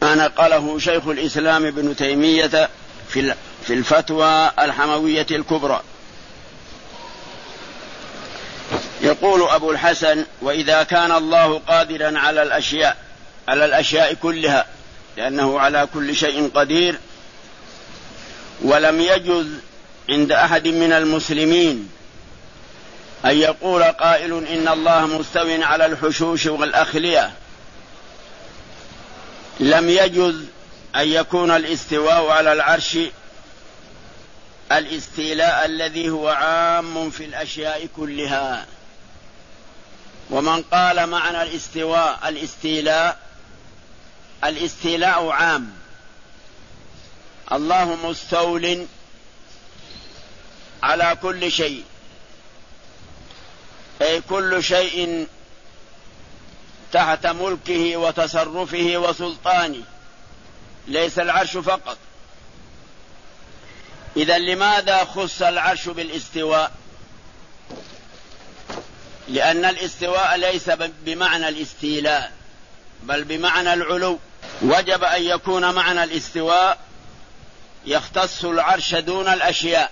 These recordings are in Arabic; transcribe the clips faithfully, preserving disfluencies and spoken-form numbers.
ما نقله شيخ الإسلام ابن تيمية في الفتوى الحموية الكبرى. يقول أبو الحسن: وإذا كان الله قادرا على الأشياء على الأشياء كلها، لأنه على كل شيء قدير، ولم يجوز عند أحد من المسلمين أن يقول قائل إن الله مستو على الحشوش والأخلية، لم يجوز أن يكون الاستواء على العرش الاستيلاء الذي هو عام في الأشياء كلها. ومن قال معنى الاستواء الاستيلاء الاستيلاء عام، الله مستول على كل شيء، أي كل شيء تحت ملكه وتصرفه وسلطانه، ليس العرش فقط. إذن لماذا خص العرش بالاستواء؟ لأن الاستواء ليس بمعنى الاستيلاء بل بمعنى العلو، وجب أن يكون معنى الاستواء يختص العرش دون الأشياء،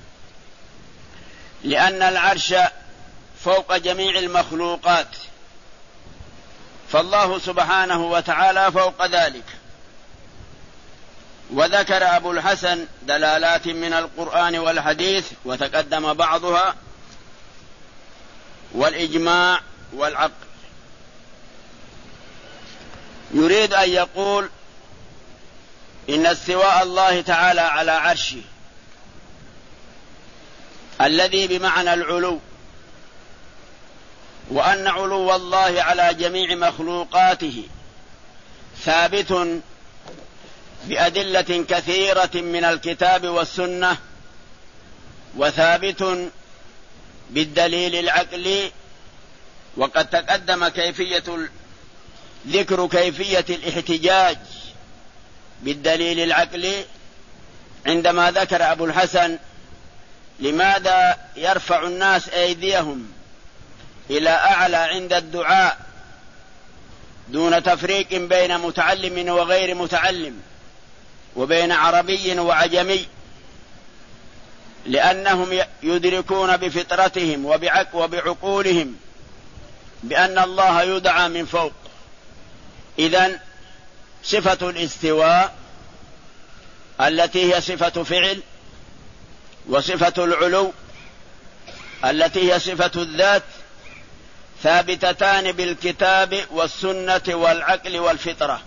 لأن العرش فوق جميع المخلوقات، فالله سبحانه وتعالى فوق ذلك. وذكر أبو الحسن دلالات من القرآن والحديث، وتقدم بعضها، والإجماع والعقل. يريد أن يقول إن استواء الله تعالى على عرشه الذي بمعنى العلو، وأن علو الله على جميع مخلوقاته ثابت بأدلة كثيرة من الكتاب والسنة، وثابت بالدليل العقلي. وقد تقدم كيفية ذكر كيفية الاحتجاج بالدليل العقلي عندما ذكر أبو الحسن لماذا يرفع الناس أيديهم إلى أعلى عند الدعاء دون تفريق بين متعلم وغير متعلم، وبين عربي وعجمي، لأنهم يدركون بفطرتهم وبعقولهم بأن الله يدعى من فوق. إذن صفة الاستواء التي هي صفة فعل، وصفة العلو التي هي صفة الذات، ثابتتان بالكتاب والسنة والعقل والفطرة،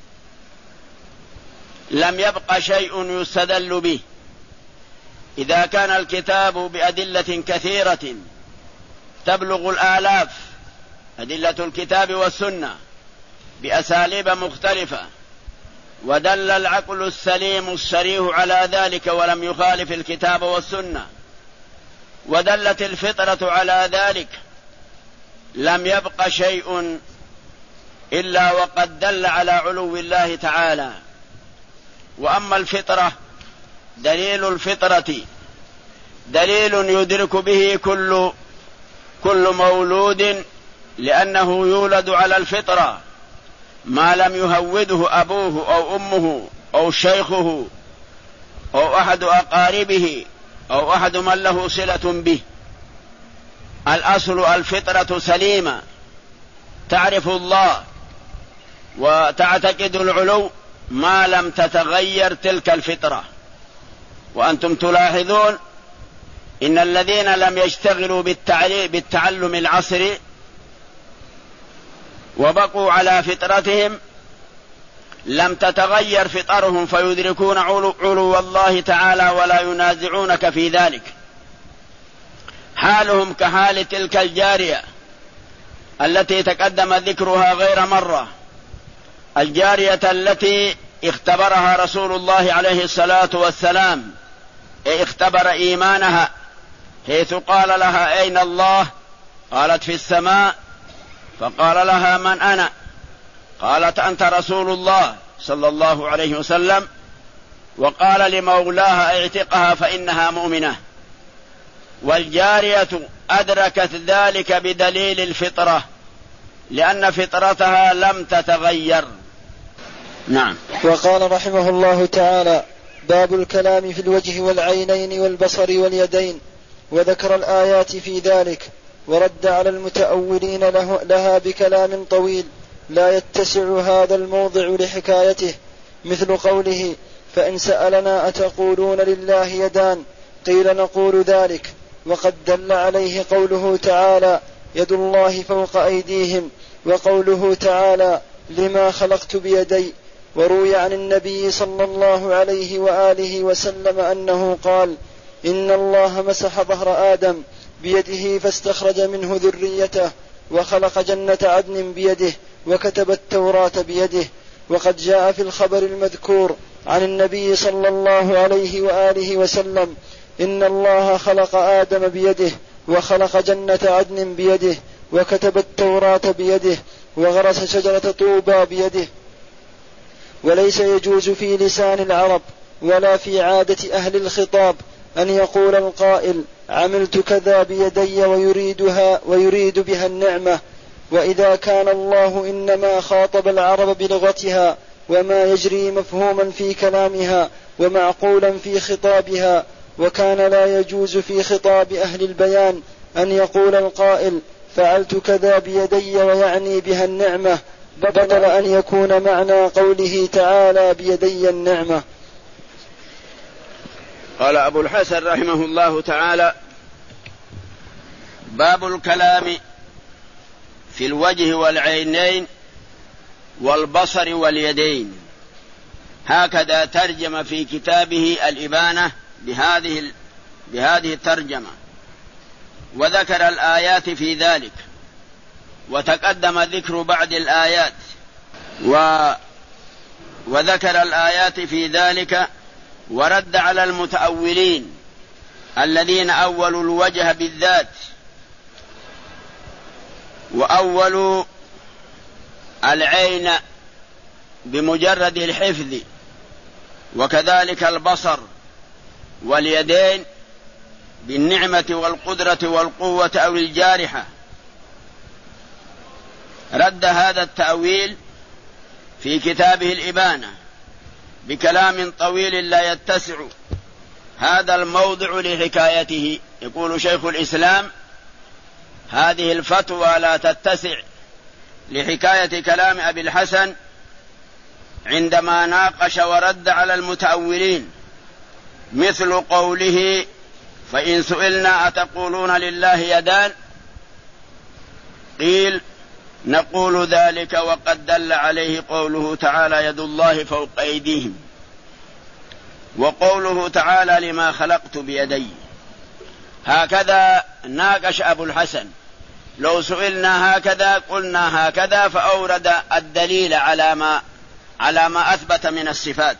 لم يبق شيء يستدل به. إذا كان الكتاب بأدلة كثيرة تبلغ الآلاف، أدلة الكتاب والسنة بأساليب مختلفة، ودل العقل السليم الصريح على ذلك ولم يخالف الكتاب والسنة، ودلت الفطرة على ذلك، لم يبق شيء إلا وقد دل على علو الله تعالى. وأما الفطرة، دليل الفطرة دليل يدرك به كل كل مولود، لأنه يولد على الفطرة ما لم يهوده أبوه أو أمه أو شيخه أو أحد أقاربه أو أحد من له صلة به. الأصل الفطرة سليمة، تعرف الله وتعتقد العلو ما لم تتغير تلك الفطرة. وأنتم تلاحظون إن الذين لم يشتغلوا بالتعلم العصري وبقوا على فطرتهم لم تتغير فطرهم، فيدركون علو الله تعالى ولا ينازعونك في ذلك. حالهم كحال تلك الجارية التي تقدم ذكرها غير مرة، الجارية التي اختبرها رسول الله عليه الصلاة والسلام، اختبر إيمانها، حيث قال لها: أين الله؟ قالت: في السماء. فقال لها: من أنا؟ قالت: أنت رسول الله صلى الله عليه وسلم. وقال لمولاها: اعتقها فإنها مؤمنة. والجارية أدركت ذلك بدليل الفطرة، لأن فطرتها لم تتغير. نعم. وقال رحمه الله تعالى: باب الكلام في الوجه والعينين والبصر واليدين، وذكر الآيات في ذلك، ورد على المتأولين له لها بكلام طويل لا يتسع هذا الموضع لحكايته، مثل قوله: فإن سألنا أتقولون لله يدان، قيل نقول ذلك. وقد دل عليه قوله تعالى: يد الله فوق أيديهم، وقوله تعالى: لما خلقت بيدي. وروي عن النبي صلى الله عليه وآله وسلم أنه قال: إن الله مسح ظهر آدم بيده فاستخرج منه ذريته، وخلق جنة عدن بيده، وكتب التوراة بيده. وقد جاء في الخبر المذكور عن النبي صلى الله عليه وآله وسلم: إن الله خلق آدم بيده، وخلق جنة عدن بيده، وكتب التوراة بيده، وغرس شجرة طوبى بيده. وليس يجوز في لسان العرب ولا في عادة أهل الخطاب أن يقول القائل: عملت كذا بيدي ويريدها ويريد بها النعمة. وإذا كان الله إنما خاطب العرب بلغتها وما يجري مفهوما في كلامها ومعقولا في خطابها، وكان لا يجوز في خطاب أهل البيان أن يقول القائل: فعلت كذا بيدي ويعني بها النعمة، بدل أن يكون معنى قوله تعالى بيدي النعمة. قال أبو الحسن رحمه الله تعالى: باب الكلام في الوجه والعينين والبصر واليدين. هكذا ترجم في كتابه الإبانة بهذه بهذه الترجمة، وذكر الآيات في ذلك، وتقدم ذكر بعض الآيات و وذكر الآيات في ذلك، ورد على المتأولين الذين أولوا الوجه بالذات، وأولوا العين بمجرد الحفظ، وكذلك البصر واليدين بالنعمة والقدرة والقوة أو الجارحة. رد هذا التأويل في كتابه الإبانة بكلام طويل لا يتسع هذا الموضع لحكايته. يقول شيخ الإسلام: هذه الفتوى لا تتسع لحكاية كلام أبي الحسن عندما ناقش ورد على المتأولين، مثل قوله: فإن سئلنا أتقولون لله يدان، قيل نقول ذلك. وقد دل عليه قوله تعالى: يد الله فوق أيديهم، وقوله تعالى: لما خلقت بيدي. هكذا ناقش أبو الحسن: لو سئلنا هكذا قلنا هكذا، فأورد الدليل على ما على ما أثبت من الصفات.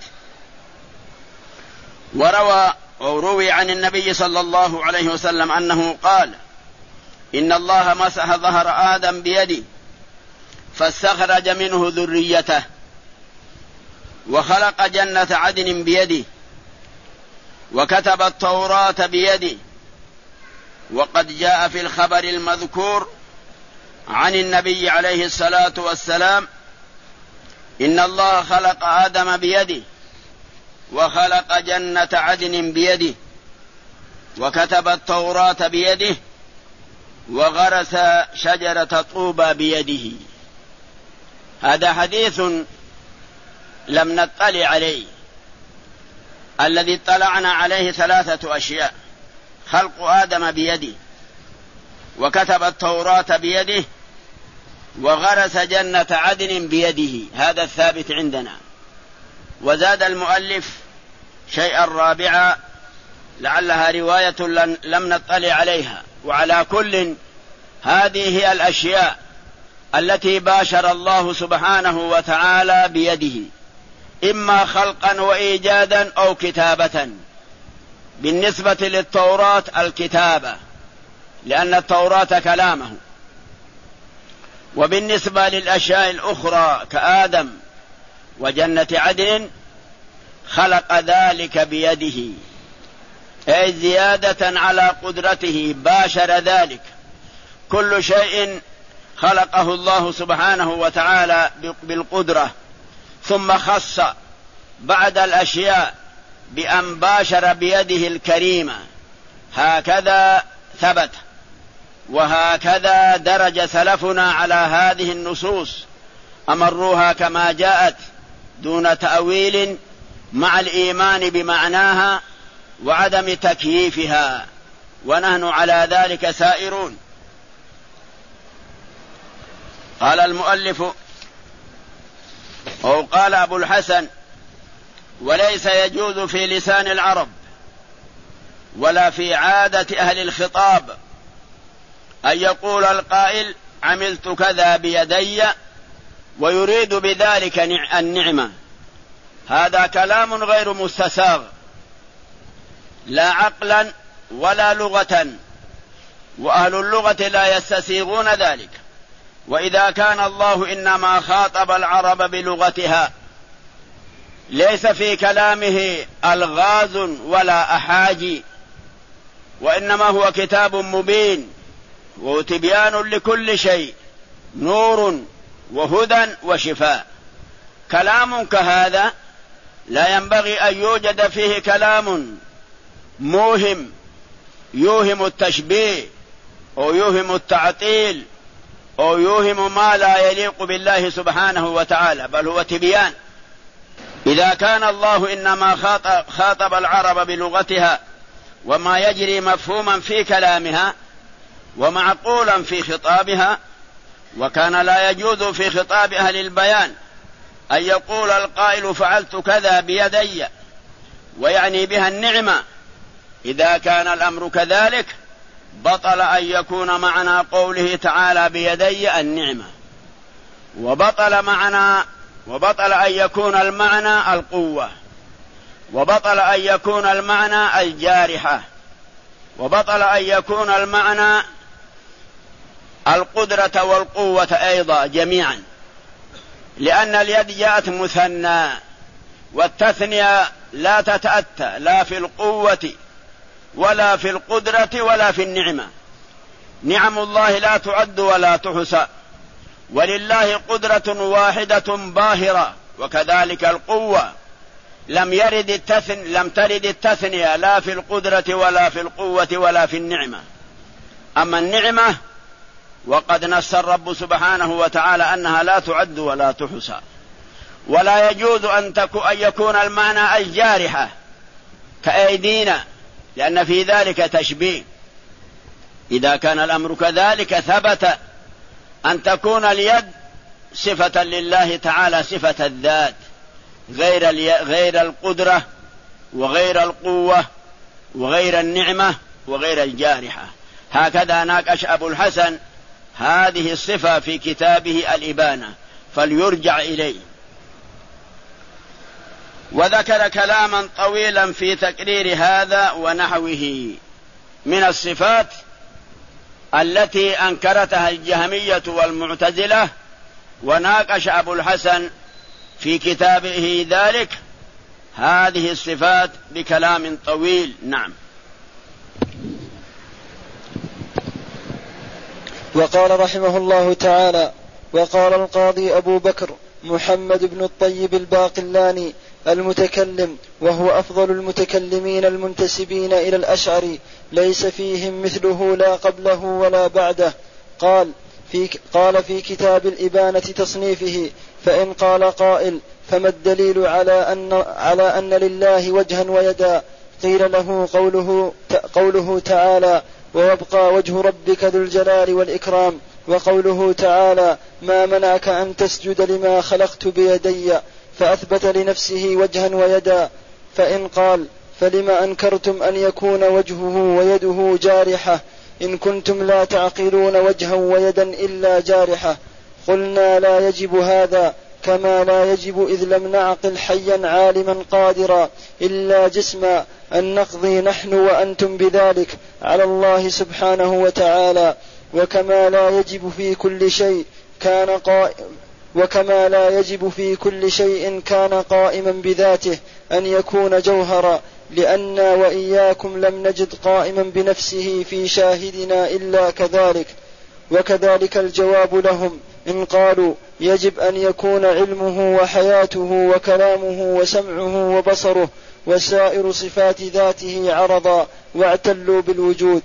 وروى وروي عن النبي صلى الله عليه وسلم أنه قال: إن الله مسح ظهر آدم بيده فاستخرج منه ذريته، وخلق جنة عدن بيده، وكتب التوراة بيده. وقد جاء في الخبر المذكور عن النبي عليه الصلاة والسلام: إن الله خلق آدم بيده، وخلق جنة عدن بيده، وكتب التوراة بيده، وغرس شجرة طوبى بيده. هذا حديث لم نطلع عليه. الذي اطلعنا عليه ثلاثة أشياء: خلق آدم بيده، وكتب التوراة بيده، وغرس جنة عدن بيده. هذا الثابت عندنا. وزاد المؤلف شيئا رابعا لعلها رواية لم نطلع عليها. وعلى كل، هذه هي الأشياء التي باشر الله سبحانه وتعالى بيده، إما خلقا وإيجادا أو كتابة. بالنسبة للتوراة الكتابة، لأن التوراة كلامه. وبالنسبة للأشياء الأخرى كآدم وجنة عدن، خلق ذلك بيده، أي زيادة على قدرته، باشر ذلك. كل شيء خلقه الله سبحانه وتعالى بالقدرة، ثم خص بعد الأشياء بأن باشر بيده الكريمة، هكذا ثبت وهكذا درج سلفنا على هذه النصوص، أمروها كما جاءت دون تأويل، مع الإيمان بمعناها وعدم تكييفها، ونحن على ذلك سائرون. قال المؤلف أو قال أبو الحسن: وليس يجوز في لسان العرب ولا في عادة أهل الخطاب أن يقول القائل عملت كذا بيدي ويريد بذلك النعمة. هذا كلام غير مستساغ لا عقلا ولا لغة، وأهل اللغة لا يستسيغون ذلك. وإذا كان الله إنما خاطب العرب بلغتها، ليس في كلامه ألغاز ولا أحاجي، وإنما هو كتاب مبين وتبيان لكل شيء، نور وهدى وشفاء. كلام كهذا لا ينبغي أن يوجد فيه كلام موهم يوهم التشبيه أو يوهم التعطيل أو يوهم ما لا يليق بالله سبحانه وتعالى، بل هو تبيان. إذا كان الله إنما خاطب العرب بلغتها وما يجري مفهوما في كلامها ومعقولا في خطابها، وكان لا يجوز في خطاب أهل البيان أن يقول القائل فعلت كذا بيدي ويعني بها النعمة. إذا كان الأمر كذلك بطل أن يكون معنى قوله تعالى بيدي النعمة، وبطل معنى وبطل أن يكون المعنى القوة، وبطل أن يكون المعنى الجارحة، وبطل أن يكون المعنى القدرة والقوة أيضا جميعا، لأن اليد جاءت مثنى، والتثنية لا تتأتى لا في القوة ولا في القدرة ولا في النعمة. نعم الله لا تعد ولا تحصى، ولله قدرة واحدة باهرة، وكذلك القوة. لم يرد التثن لم ترد التثنية لا في القدرة ولا في القوة ولا في النعمة. أما النعمة وقد نص الرب سبحانه وتعالى أنها لا تعد ولا تحصى، ولا يجوز أن يكون المعنى الجارحة كأيدينا، لأن في ذلك تشبيه. إذا كان الأمر كذلك ثبت أن تكون اليد صفة لله تعالى، صفة الذات، غير غير القدرة وغير القوة وغير النعمة وغير الجارحة. هكذا ناقش أبو الحسن هذه الصفة في كتابه الإبانة، فليرجع إليه. وذكر كلاما طويلا في تقرير هذا ونحوه من الصفات التي أنكرتها الجهمية والمعتزلة، وناقش أبو الحسن في كتابه ذلك هذه الصفات بكلام طويل. نعم. وقال رحمه الله تعالى: وقال القاضي أبو بكر محمد بن الطيب الباقلاني المتكلم، وهو أفضل المتكلمين المنتسبين إلى الأشعري، ليس فيهم مثله لا قبله ولا بعده، قال في, قال في كتاب الإبانة تصنيفه: فإن قال قائل فما الدليل على أن, على أن لله وجها ويدا؟ قيل له قوله, قوله تعالى: ويبقى وجه ربك ذو الجلال والإكرام، وقوله تعالى: ما منعك أن تسجد لما خلقت بيدي، فأثبت لنفسه وجها ويدا. فإن قال فلم أنكرتم أن يكون وجهه ويده جارحة إن كنتم لا تعقلون وجها ويدا إلا جارحة؟ قلنا لا يجب هذا، كما لا يجب إذ لم نعقل حيا عالما قادرا إلا جسما أن نقضي نحن وأنتم بذلك على الله سبحانه وتعالى. وكما لا يجب في كل شيء كان قائم وكما لا يجب في كل شيء كان قائما بذاته أن يكون جوهرا، لأننا وإياكم لم نجد قائما بنفسه في شاهدنا إلا كذلك. وكذلك الجواب لهم إن قالوا يجب أن يكون علمه وحياته وكلامه وسمعه وبصره وسائر صفات ذاته عرضا واعتلوا بالوجود.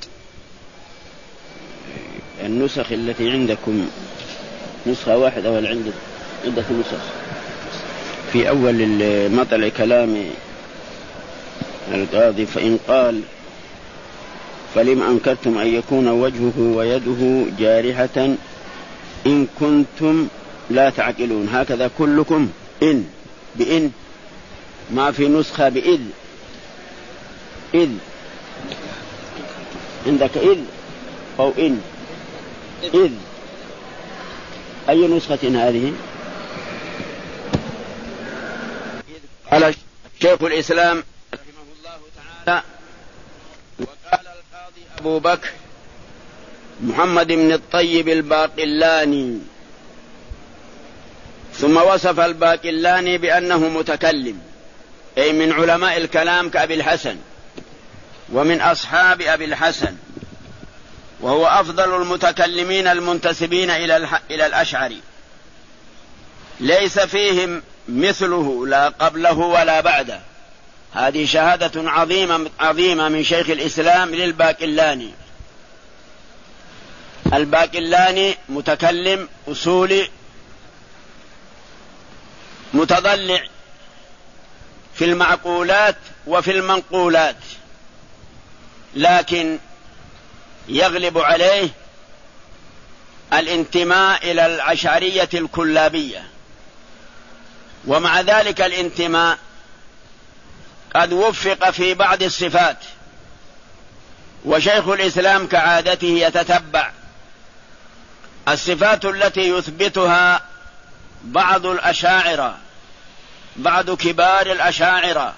النسخ التي عندكم نسخة واحدة ولا عندك عدة نسخ؟ في أول مطلع كلام القاضي فإن قال فلم أنكرتم أن يكون وجهه ويده جارحة إن كنتم لا تعقلون، هكذا كلكم إن بإن، ما في نسخة بإذ. إذ عندك إذ أو إن؟ إذ. أي نسخة هذه؟ قال شيخ الإسلام رحمه الله تعالى: وقال القاضي أبو بكر محمد بن الطيب الباقلاني. ثم وصف الباقلاني بأنه متكلم، أي من علماء الكلام كأبي الحسن ومن أصحاب أبي الحسن، وهو أفضل المتكلمين المنتسبين إلى الأشعري، ليس فيهم مثله لا قبله ولا بعده. هذه شهادة عظيمة عظيمة من شيخ الإسلام للباقلاني. الباقلاني متكلم أصولي متضلع في المعقولات وفي المنقولات، لكن يغلب عليه الانتماء إلى الأشعرية الكلابية، ومع ذلك الانتماء قد وفق في بعض الصفات. وشيخ الإسلام كعادته يتتبع الصفات التي يثبتها بعض الأشاعرة، بعض كبار الأشاعرة،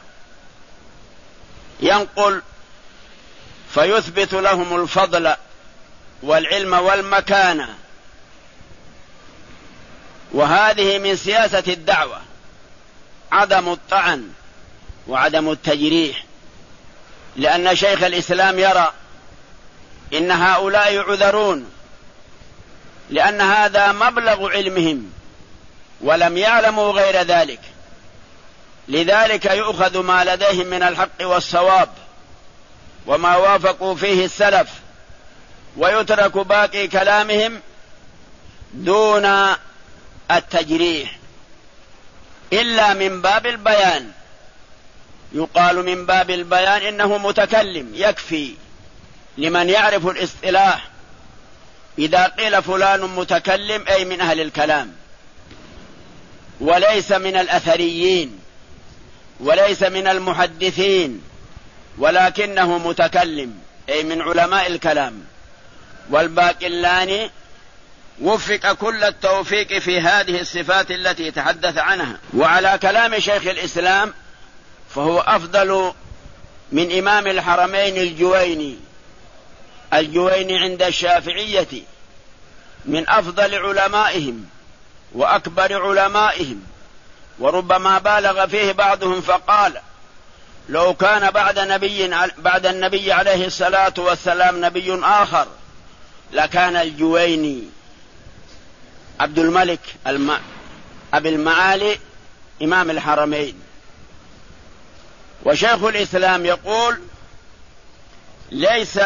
ينقل فيثبت لهم الفضل والعلم والمكانة. وهذه من سياسة الدعوة، عدم الطعن وعدم التجريح، لأن شيخ الإسلام يرى إن هؤلاء يعذرون، لأن هذا مبلغ علمهم ولم يعلموا غير ذلك، لذلك يؤخذ ما لديهم من الحق والصواب وما وافقوا فيه السلف، ويترك باقي كلامهم دون التجريح، إلا من باب البيان. يقال من باب البيان إنه متكلم، يكفي لمن يعرف الاصطلاح إذا قيل فلان متكلم أي من أهل الكلام، وليس من الأثريين وليس من المحدثين، ولكنه متكلم أي من علماء الكلام. والباقلاني وفق كل التوفيق في هذه الصفات التي تحدث عنها. وعلى كلام شيخ الإسلام فهو أفضل من إمام الحرمين الجويني. الجويني عند الشافعية من أفضل علمائهم وأكبر علمائهم، وربما بالغ فيه بعضهم فقال: لو كان بعد نبي بعد النبي عليه الصلاة والسلام نبي آخر لكان الجويني عبد الملك الم... أبي المعالي إمام الحرمين. وشيخ الإسلام يقول: ليس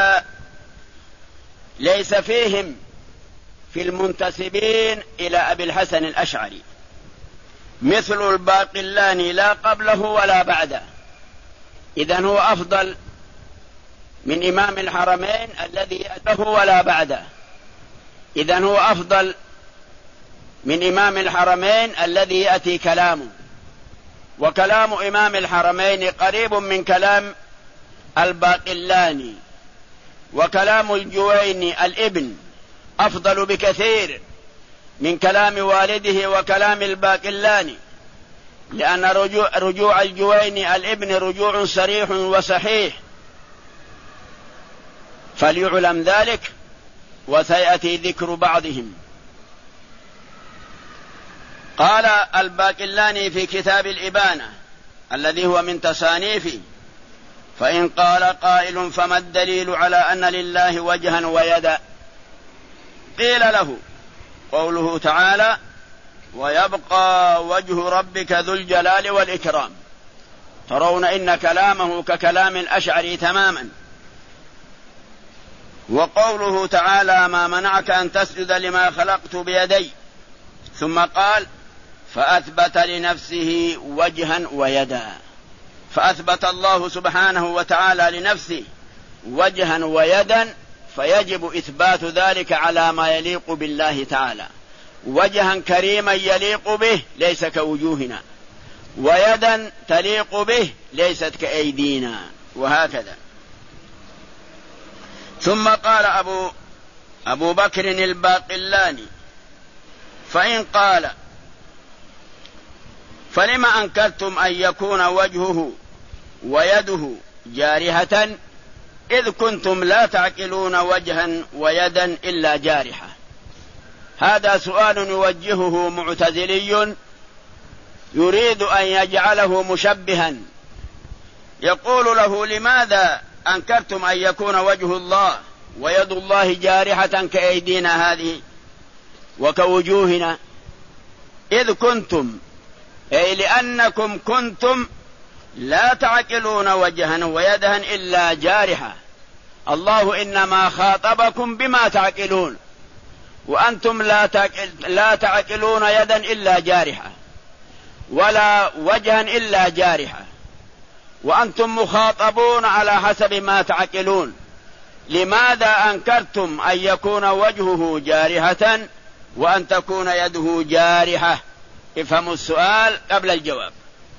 ليس فيهم في المنتسبين إلى أبي الحسن الأشعري مثل الباقلاني لا قبله ولا بعده، إذن هو أفضل من إمام الحرمين الذي يأته ولا بعده، إذن هو أفضل من إمام الحرمين الذي يأتي كلامه. وكلام إمام الحرمين قريب من كلام الباقلاني، وكلام الجويني الابن أفضل بكثير من كلام والده وكلام الباقلاني، لأن رجوع, رجوع الجويني الابن رجوع صريح وصحيح، فليعلم ذلك وسيأتي ذكر بعضهم. قال الباقلاني في كتاب الإبانة الذي هو من تصانيفه: فإن قال قائل فما الدليل على أن لله وجها ويدا؟ قيل له: قوله تعالى: ويبقى وجه ربك ذو الجلال والإكرام. ترون إن كلامه ككلام الأشعري تماما. وقوله تعالى ما منعك أن تسجد لما خلقت بيدي، ثم قال فأثبت لنفسه وجها ويدا، فأثبت الله سبحانه وتعالى لنفسه وجها ويدا، فيجب إثبات ذلك على ما يليق بالله تعالى. وجها كريما يليق به ليس كوجوهنا، ويدا تليق به ليست كأيدينا، وهكذا. ثم قال أبو, أبو بكر الباقلاني فإن قال فلما أنكرتم أن يكون وجهه ويده جارحة إذ كنتم لا تعقلون وجها ويدا إلا جارحة؟ هذا سؤال يوجهه معتزلي يريد أن يجعله مشبها، يقول له لماذا أنكرتم أن يكون وجه الله ويد الله جارحة كأيدينا هذه وكوجوهنا؟ إذ كنتم، أي لأنكم كنتم لا تعقلون وجها ويدا إلا جارحة. الله إنما خاطبكم بما تعقلون، وأنتم لا تعقل لا تعقلون يدا إلا جارحة، ولا وجها إلا جارحة، وأنتم مخاطبون على حسب ما تعقلون. لماذا أنكرتم أن يكون وجهه جارحة وأن تكون يده جارحة؟ افهموا السؤال قبل الجواب.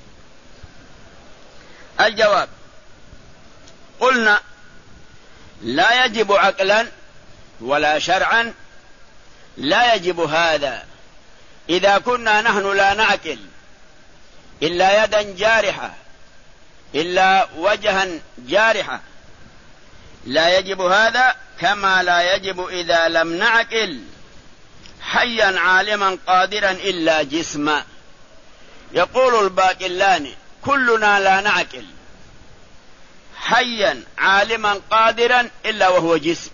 الجواب: قلنا لا يجب عقلا ولا شرعا، لا يجب هذا إذا كنا نحن لا نعقل إلا يدا جارحة إلا وجها جارحة، لا يجب هذا، كما لا يجب إذا لم نعقل حيا عالما قادرا إلا جسما. يقول الباقلاني كلنا لا نعقل حيا عالما قادرا إلا وهو جسم.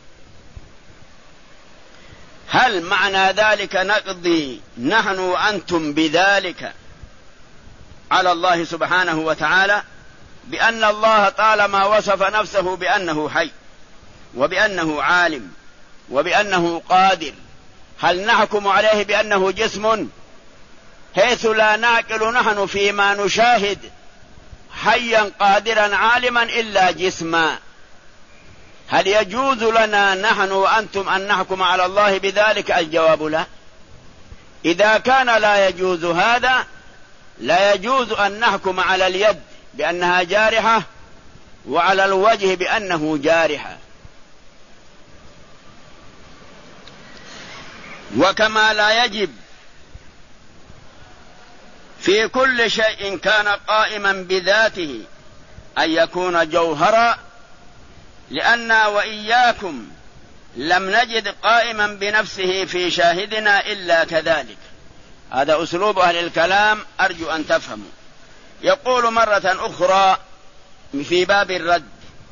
هل معنى ذلك نقضي نحن وأنتم بذلك على الله سبحانه وتعالى بأن الله طالما وصف نفسه بأنه حي وبأنه عالم وبأنه قادر، هل نحكم عليه بأنه جسم حيث لا نعقل نحن فيما نشاهد حيا قادرا عالما إلا جسما؟ هل يجوز لنا نحن وأنتم أن نحكم على الله بذلك؟ الجواب لا. إذا كان لا يجوز هذا، لا يجوز أن نحكم على اليد بأنها جارحة وعلى الوجه بأنه جارحة. وكما لا يجب في كل شيء كان قائما بذاته أن يكون جوهرا، لأننا وإياكم لم نجد قائما بنفسه في شاهدنا إلا كذلك. هذا أسلوب أهل الكلام، أرجو أن تفهموا. يقول مرة أخرى في باب الرد: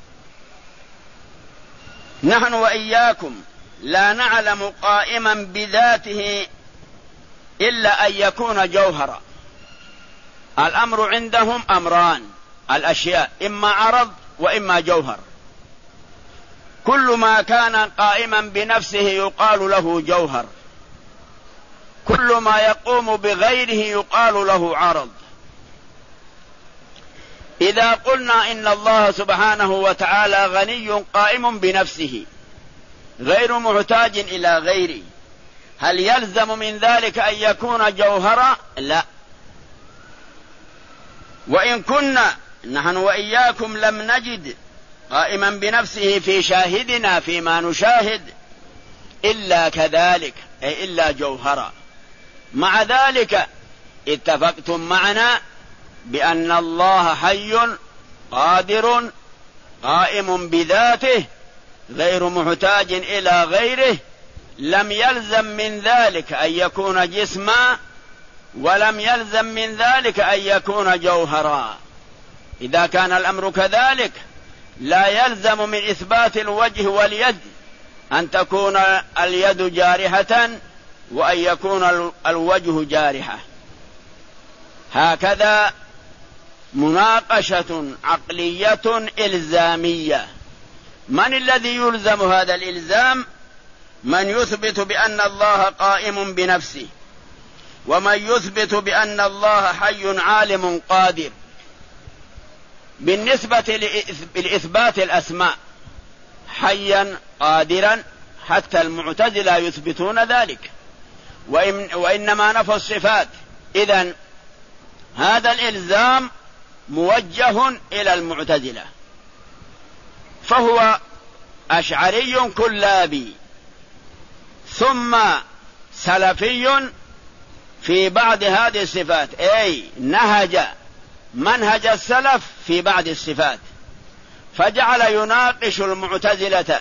نحن وإياكم لا نعلم قائما بذاته إلا أن يكون جوهرا. الأمر عندهم أمران: الأشياء إما عرض وإما جوهر. كل ما كان قائما بنفسه يقال له جوهر، كل ما يقوم بغيره يقال له عرض. إذا قلنا إن الله سبحانه وتعالى غني قائم بنفسه غير محتاج إلى غيره، هل يلزم من ذلك أن يكون جوهرا؟ لا. وإن كنا نحن وإياكم لم نجد قائما بنفسه في شاهدنا فيما نشاهد إلا كذلك، أي إلا جوهرا. مع ذلك اتفقتم معنا بأن الله حي قادر قائم بذاته غير محتاج إلى غيره، لم يلزم من ذلك أن يكون جسما، ولم يلزم من ذلك أن يكون جوهرا. إذا كان الأمر كذلك لا يلزم من إثبات الوجه واليد أن تكون اليد جارحة وأن يكون الوجه جارحة. هكذا مناقشة عقلية إلزامية. من الذي يلزم هذا الإلزام؟ من يثبت بأن الله قائم بنفسه، ومن يثبت بأن الله حي عالم قادر. بالنسبة لإثبات الأسماء حيا قادرا حتى المعتزلة يثبتون ذلك، وإن وإنما نفوا الصفات. إذن هذا الإلزام موجه إلى المعتزلة، فهو أشعري كلابي ثم سلفي في بعض هذه الصفات، أي نهج منهج السلف في بعض الصفات، فجعل يناقش المعتزلة.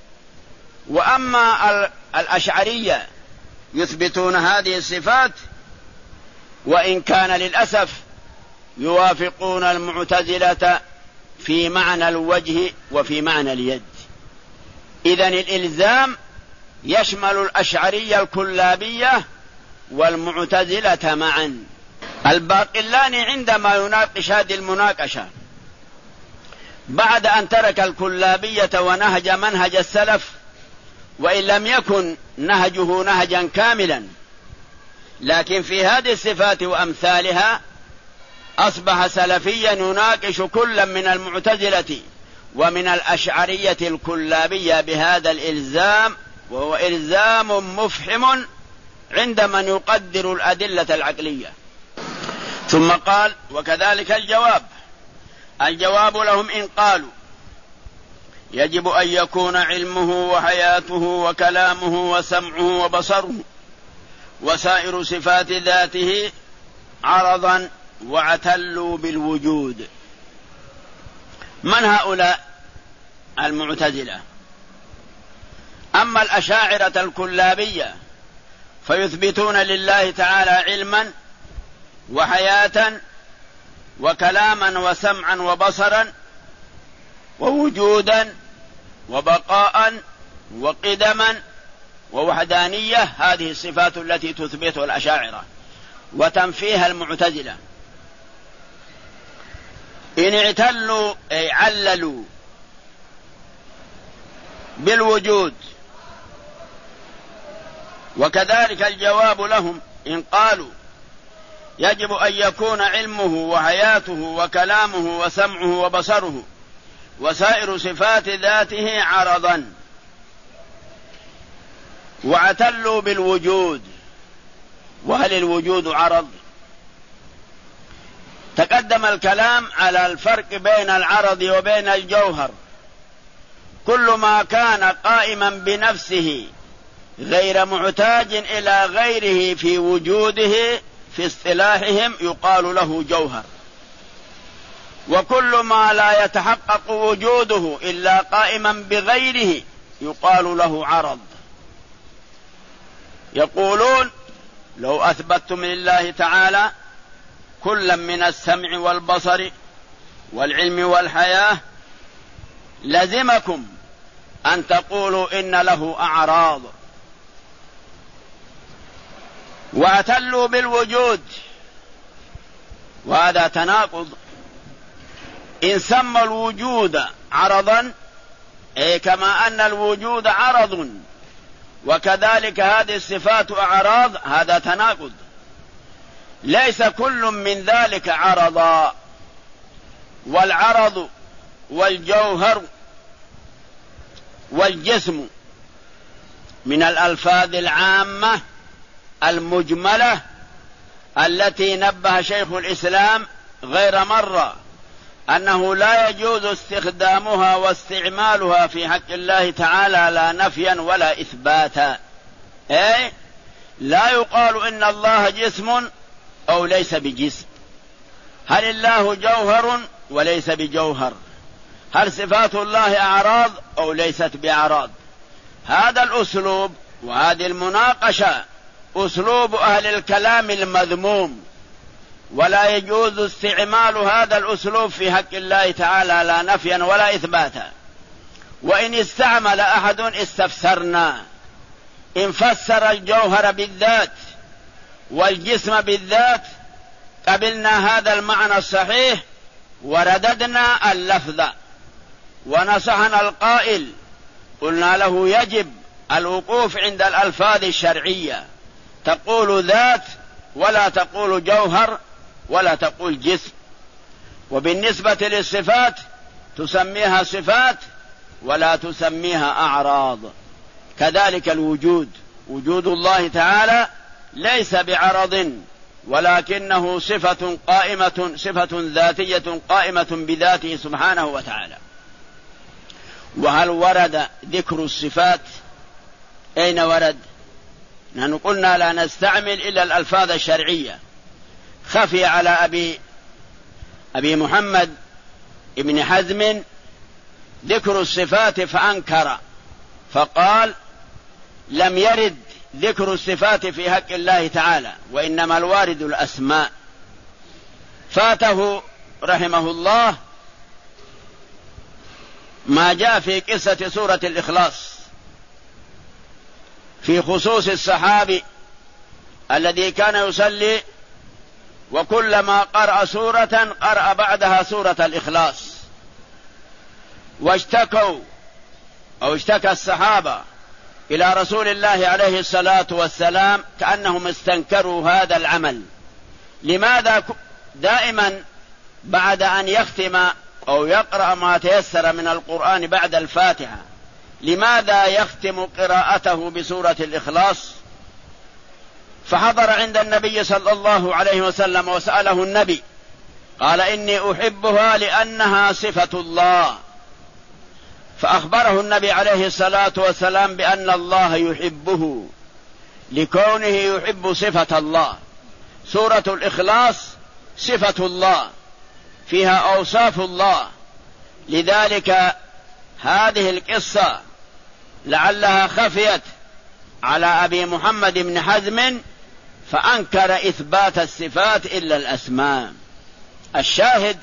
وأما الأشعرية يثبتون هذه الصفات، وإن كان للأسف يوافقون المعتزلة في معنى الوجه وفي معنى اليد. إذن الإلزام يشمل الأشعرية الكلابية والمعتزلة معا. الباقلاني عندما يناقش هذه المناقشة بعد أن ترك الكلابية ونهج منهج السلف، وإن لم يكن نهجه نهجا كاملا، لكن في هذه الصفات وأمثالها أصبح سلفيا يناقش كلا من المعتزلة ومن الأشعرية الكلابية بهذا الإلزام، وهو إلزام مفحم عند من يقدر الأدلة العقلية. ثم قال: وكذلك الجواب. الجواب لهم إن قالوا يجب أن يكون علمه وحياته وكلامه وسمعه وبصره وسائر صفات ذاته عرضا واعتلوا بالوجود. من هؤلاء؟ المعتزلة. أما الأشاعرة الكلابية فيثبتون لله تعالى علما وحياة وكلاما وسمعا وبصرا ووجودا وبقاء وقدما ووحدانية. هذه الصفات التي تثبتها الأشاعرة وتنفيها المعتزلة. إن اعتلوا أي عللوا بالوجود. وكذلك الجواب لهم إن قالوا يجب أن يكون علمه وحياته وكلامه وسمعه وبصره وسائر صفات ذاته عرضا واعتلوا بالوجود. وهل الوجود عرض؟ تقدم الكلام على الفرق بين العرض وبين الجوهر. كل ما كان قائما بنفسه غير محتاج إلى غيره في وجوده في اصطلاحهم يقال له جوهر، وكل ما لا يتحقق وجوده إلا قائما بغيره يقال له عرض. يقولون: لو أثبتتم لله تعالى كلا من السمع والبصر والعلم والحياة لزمكم أن تقولوا إن له أعراض. واعتلوا بالوجود، وهذا تناقض. إن سمى الوجود عرضا أي كما أن الوجود عرض وكذلك هذه الصفات أعراض، هذا تناقض. ليس كل من ذلك عرضا، والعرض والجوهر والجسم من الألفاظ العامة المجملة التي نبه شيخ الإسلام غير مرة أنه لا يجوز استخدامها واستعمالها في حق الله تعالى لا نفيا ولا إثباتا. أي لا يقال إن الله جسم أو ليس بجسم. هل الله جوهر وليس بجوهر؟ هل صفات الله أعراض أو ليست بأعراض؟ هذا الأسلوب وهذه المناقشة أسلوب أهل الكلام المذموم، ولا يجوز استعمال هذا الأسلوب في حق الله تعالى لا نفيا ولا إثباتا. وإن استعمل أحد استفسرنا إن فسر الجوهر بالذات والجسم بالذات قبلنا هذا المعنى الصحيح ورددنا اللفظ، ونصحنا القائل قلنا له يجب الوقوف عند الألفاظ الشرعية، تقول ذات ولا تقول جوهر ولا تقول جسم. وبالنسبة للصفات تسميها صفات ولا تسميها أعراض. كذلك الوجود، وجود الله تعالى ليس بعرض ولكنه صفة قائمة، صفة ذاتية قائمة بذاته سبحانه وتعالى. وهل ورد ذكر الصفات؟ أين ورد؟ نحن قلنا لا نستعمل إلا الألفاظ الشرعية. خفي على أبي أبي محمد ابن حزم ذكر الصفات فأنكر، فقال لم يرد ذكر الصفات في حق الله تعالى، وإنما الوارد الأسماء. فاته رحمه الله ما جاء في قصة سورة الإخلاص في خصوص الصحابي الذي كان يصلي وكلما قرأ سورة قرأ بعدها سورة الإخلاص، واشتكوا أو اشتكى الصحابة إلى رسول الله عليه الصلاة والسلام كأنهم استنكروا هذا العمل. لماذا دائما بعد أن يختم أو يقرأ ما تيسر من القرآن بعد الفاتحة لماذا يختم قراءته بسورة الإخلاص؟ فحضر عند النبي صلى الله عليه وسلم وسأله النبي، قال إني أحبها لأنها صفة الله، فأخبره النبي عليه الصلاة والسلام بأن الله يحبه لكونه يحب صفة الله. سورة الإخلاص صفة الله فيها أوصاف الله، لذلك هذه القصة لعلها خفيت على أبي محمد بن حزم فأنكر إثبات الصفات إلا الأسماء. الشاهد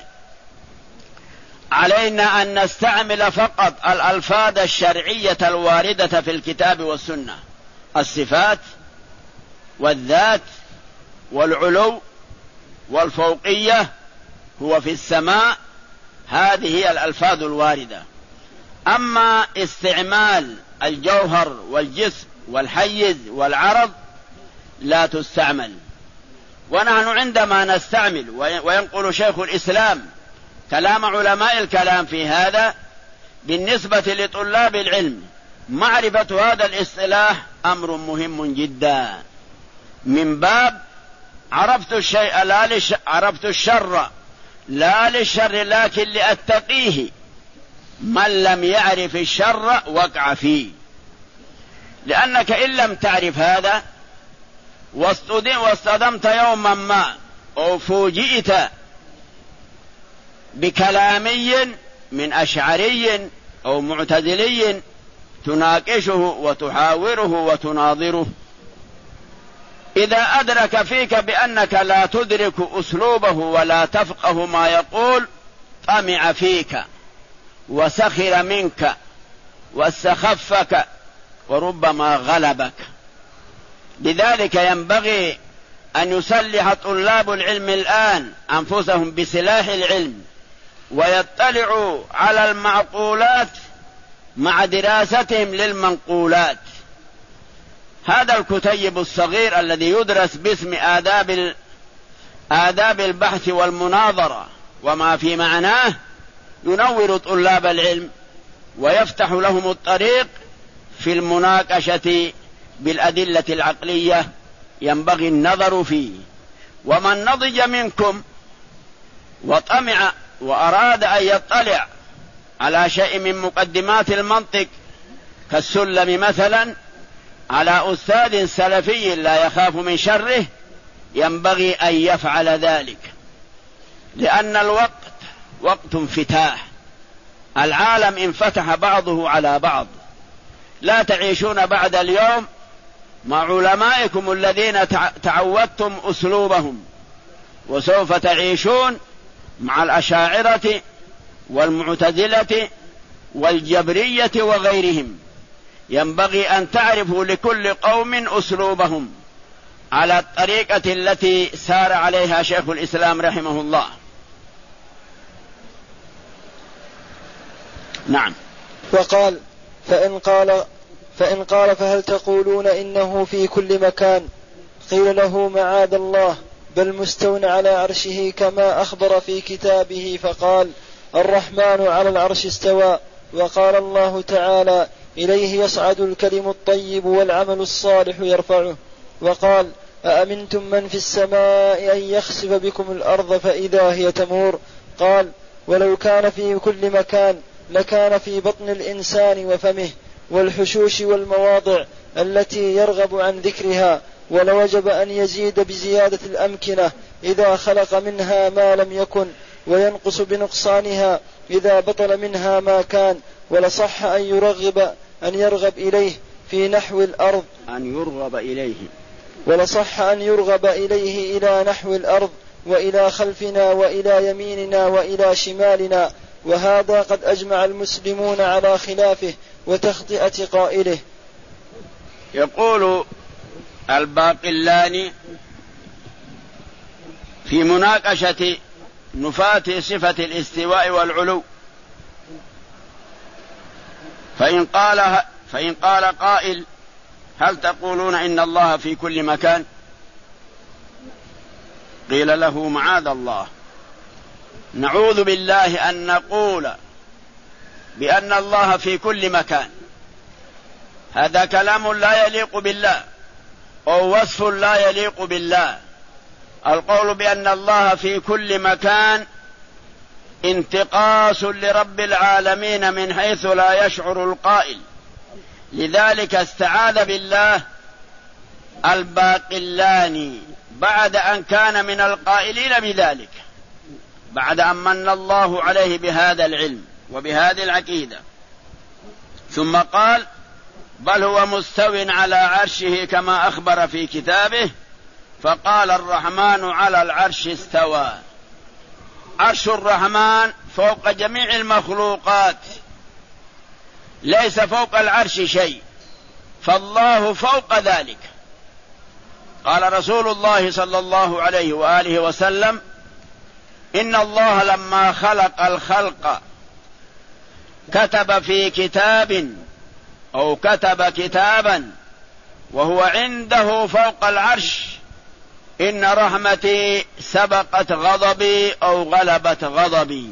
علينا أن نستعمل فقط الألفاظ الشرعية الواردة في الكتاب والسنة، الصفات والذات والعلو والفوقية، هو في السماء، هذه هي الألفاظ الواردة. أما استعمال الجوهر والجسم والحيز والعرض لا تستعمل. ونحن عندما نستعمل، وينقل شيخ الإسلام كلام علماء الكلام في هذا، بالنسبة لطلاب العلم معرفة هذا الاصطلاح أمر مهم جدا، من باب عرفت الشيء لا لش... عرفت الشر لا للشر لكن لأتقيه، من لم يعرف الشر وقع فيه. لأنك إن لم تعرف هذا واصطدمت يوما ما أو فوجئت بكلامي من أشعري أو معتزلي تناقشه وتحاوره وتناظره، إذا أدرك فيك بأنك لا تدرك أسلوبه ولا تفقه ما يقول طمع فيك وسخر منك واستخفك وربما غلبك. لذلك ينبغي أن يسلح طلاب العلم الآن أنفسهم بسلاح العلم ويطلعوا على المعقولات مع دراستهم للمنقولات. هذا الكتيب الصغير الذي يدرس باسم آداب آداب البحث والمناظرة وما في معناه ينور طلاب العلم ويفتح لهم الطريق في المناقشة بالأدلة العقلية، ينبغي النظر فيه. ومن نضج منكم وطمع وأراد أن يطلع على شيء من مقدمات المنطق كالسلم مثلا على أستاذ سلفي لا يخاف من شره، ينبغي أن يفعل ذلك، لأن الوقت وقت انفتاح، العالم انفتح بعضه على بعض. لا تعيشون بعد اليوم مع علمائكم الذين تعودتم أسلوبهم، وسوف تعيشون مع الأشاعرة والمعتزلة والجبرية وغيرهم. ينبغي أن تعرفوا لكل قوم أسلوبهم على الطريقة التي سار عليها شيخ الإسلام رحمه الله. نعم. وقال فإن قال فإن قال فهل تقولون إنه في كل مكان؟ قيل له معاذ الله، بل مستون على عرشه كما أخبر في كتابه، فقال الرحمن على العرش استوى. وقال الله تعالى إليه يصعد الكلم الطيب والعمل الصالح يرفعه. وقال أأمنتم من في السماء أن يخسف بكم الأرض فإذا هي تمور. قال ولو كان في كل مكان لكان في بطن الإنسان وفمه والحشوش والمواضع التي يرغب عن ذكرها، ولوجب أن يزيد بزيادة الأمكنة إذا خلق منها ما لم يكن، وينقص بنقصانها إذا بطل منها ما كان. ولصح أن يرغب أن يرغب إليه في نحو الأرض أن يرغب إليه ولصح أن يرغب إليه إلى نحو الأرض وإلى خلفنا وإلى يميننا وإلى شمالنا، وهذا قد أجمع المسلمون على خلافه وتخطئة قائله. يقول الباقلاني في مناقشة نفاة صفة الاستواء والعلو، فإن قال, فإن قال قائل هل تقولون إن الله في كل مكان؟ قيل له معاذ الله، نعوذ بالله أن نقول بأن الله في كل مكان، هذا كلام لا يليق بالله أو وصف لا يليق بالله. القول بأن الله في كل مكان انتقاص لرب العالمين من حيث لا يشعر القائل، لذلك استعاذ بالله الباقلاني بعد أن كان من القائلين بذلك، بعد أن من الله عليه بهذا العلم وبهذه العقيدة، ثم قال بل هو مستو على عرشه كما أخبر في كتابه، فقال الرحمن على العرش استوى. عرش الرحمن فوق جميع المخلوقات، ليس فوق العرش شيء، فالله فوق ذلك. قال رسول الله صلى الله عليه وآله وسلم إن الله لما خلق الخلق كتب في كتاب أو كتب كتابا وهو عنده فوق العرش إن رحمتي سبقت غضبي أو غلبت غضبي.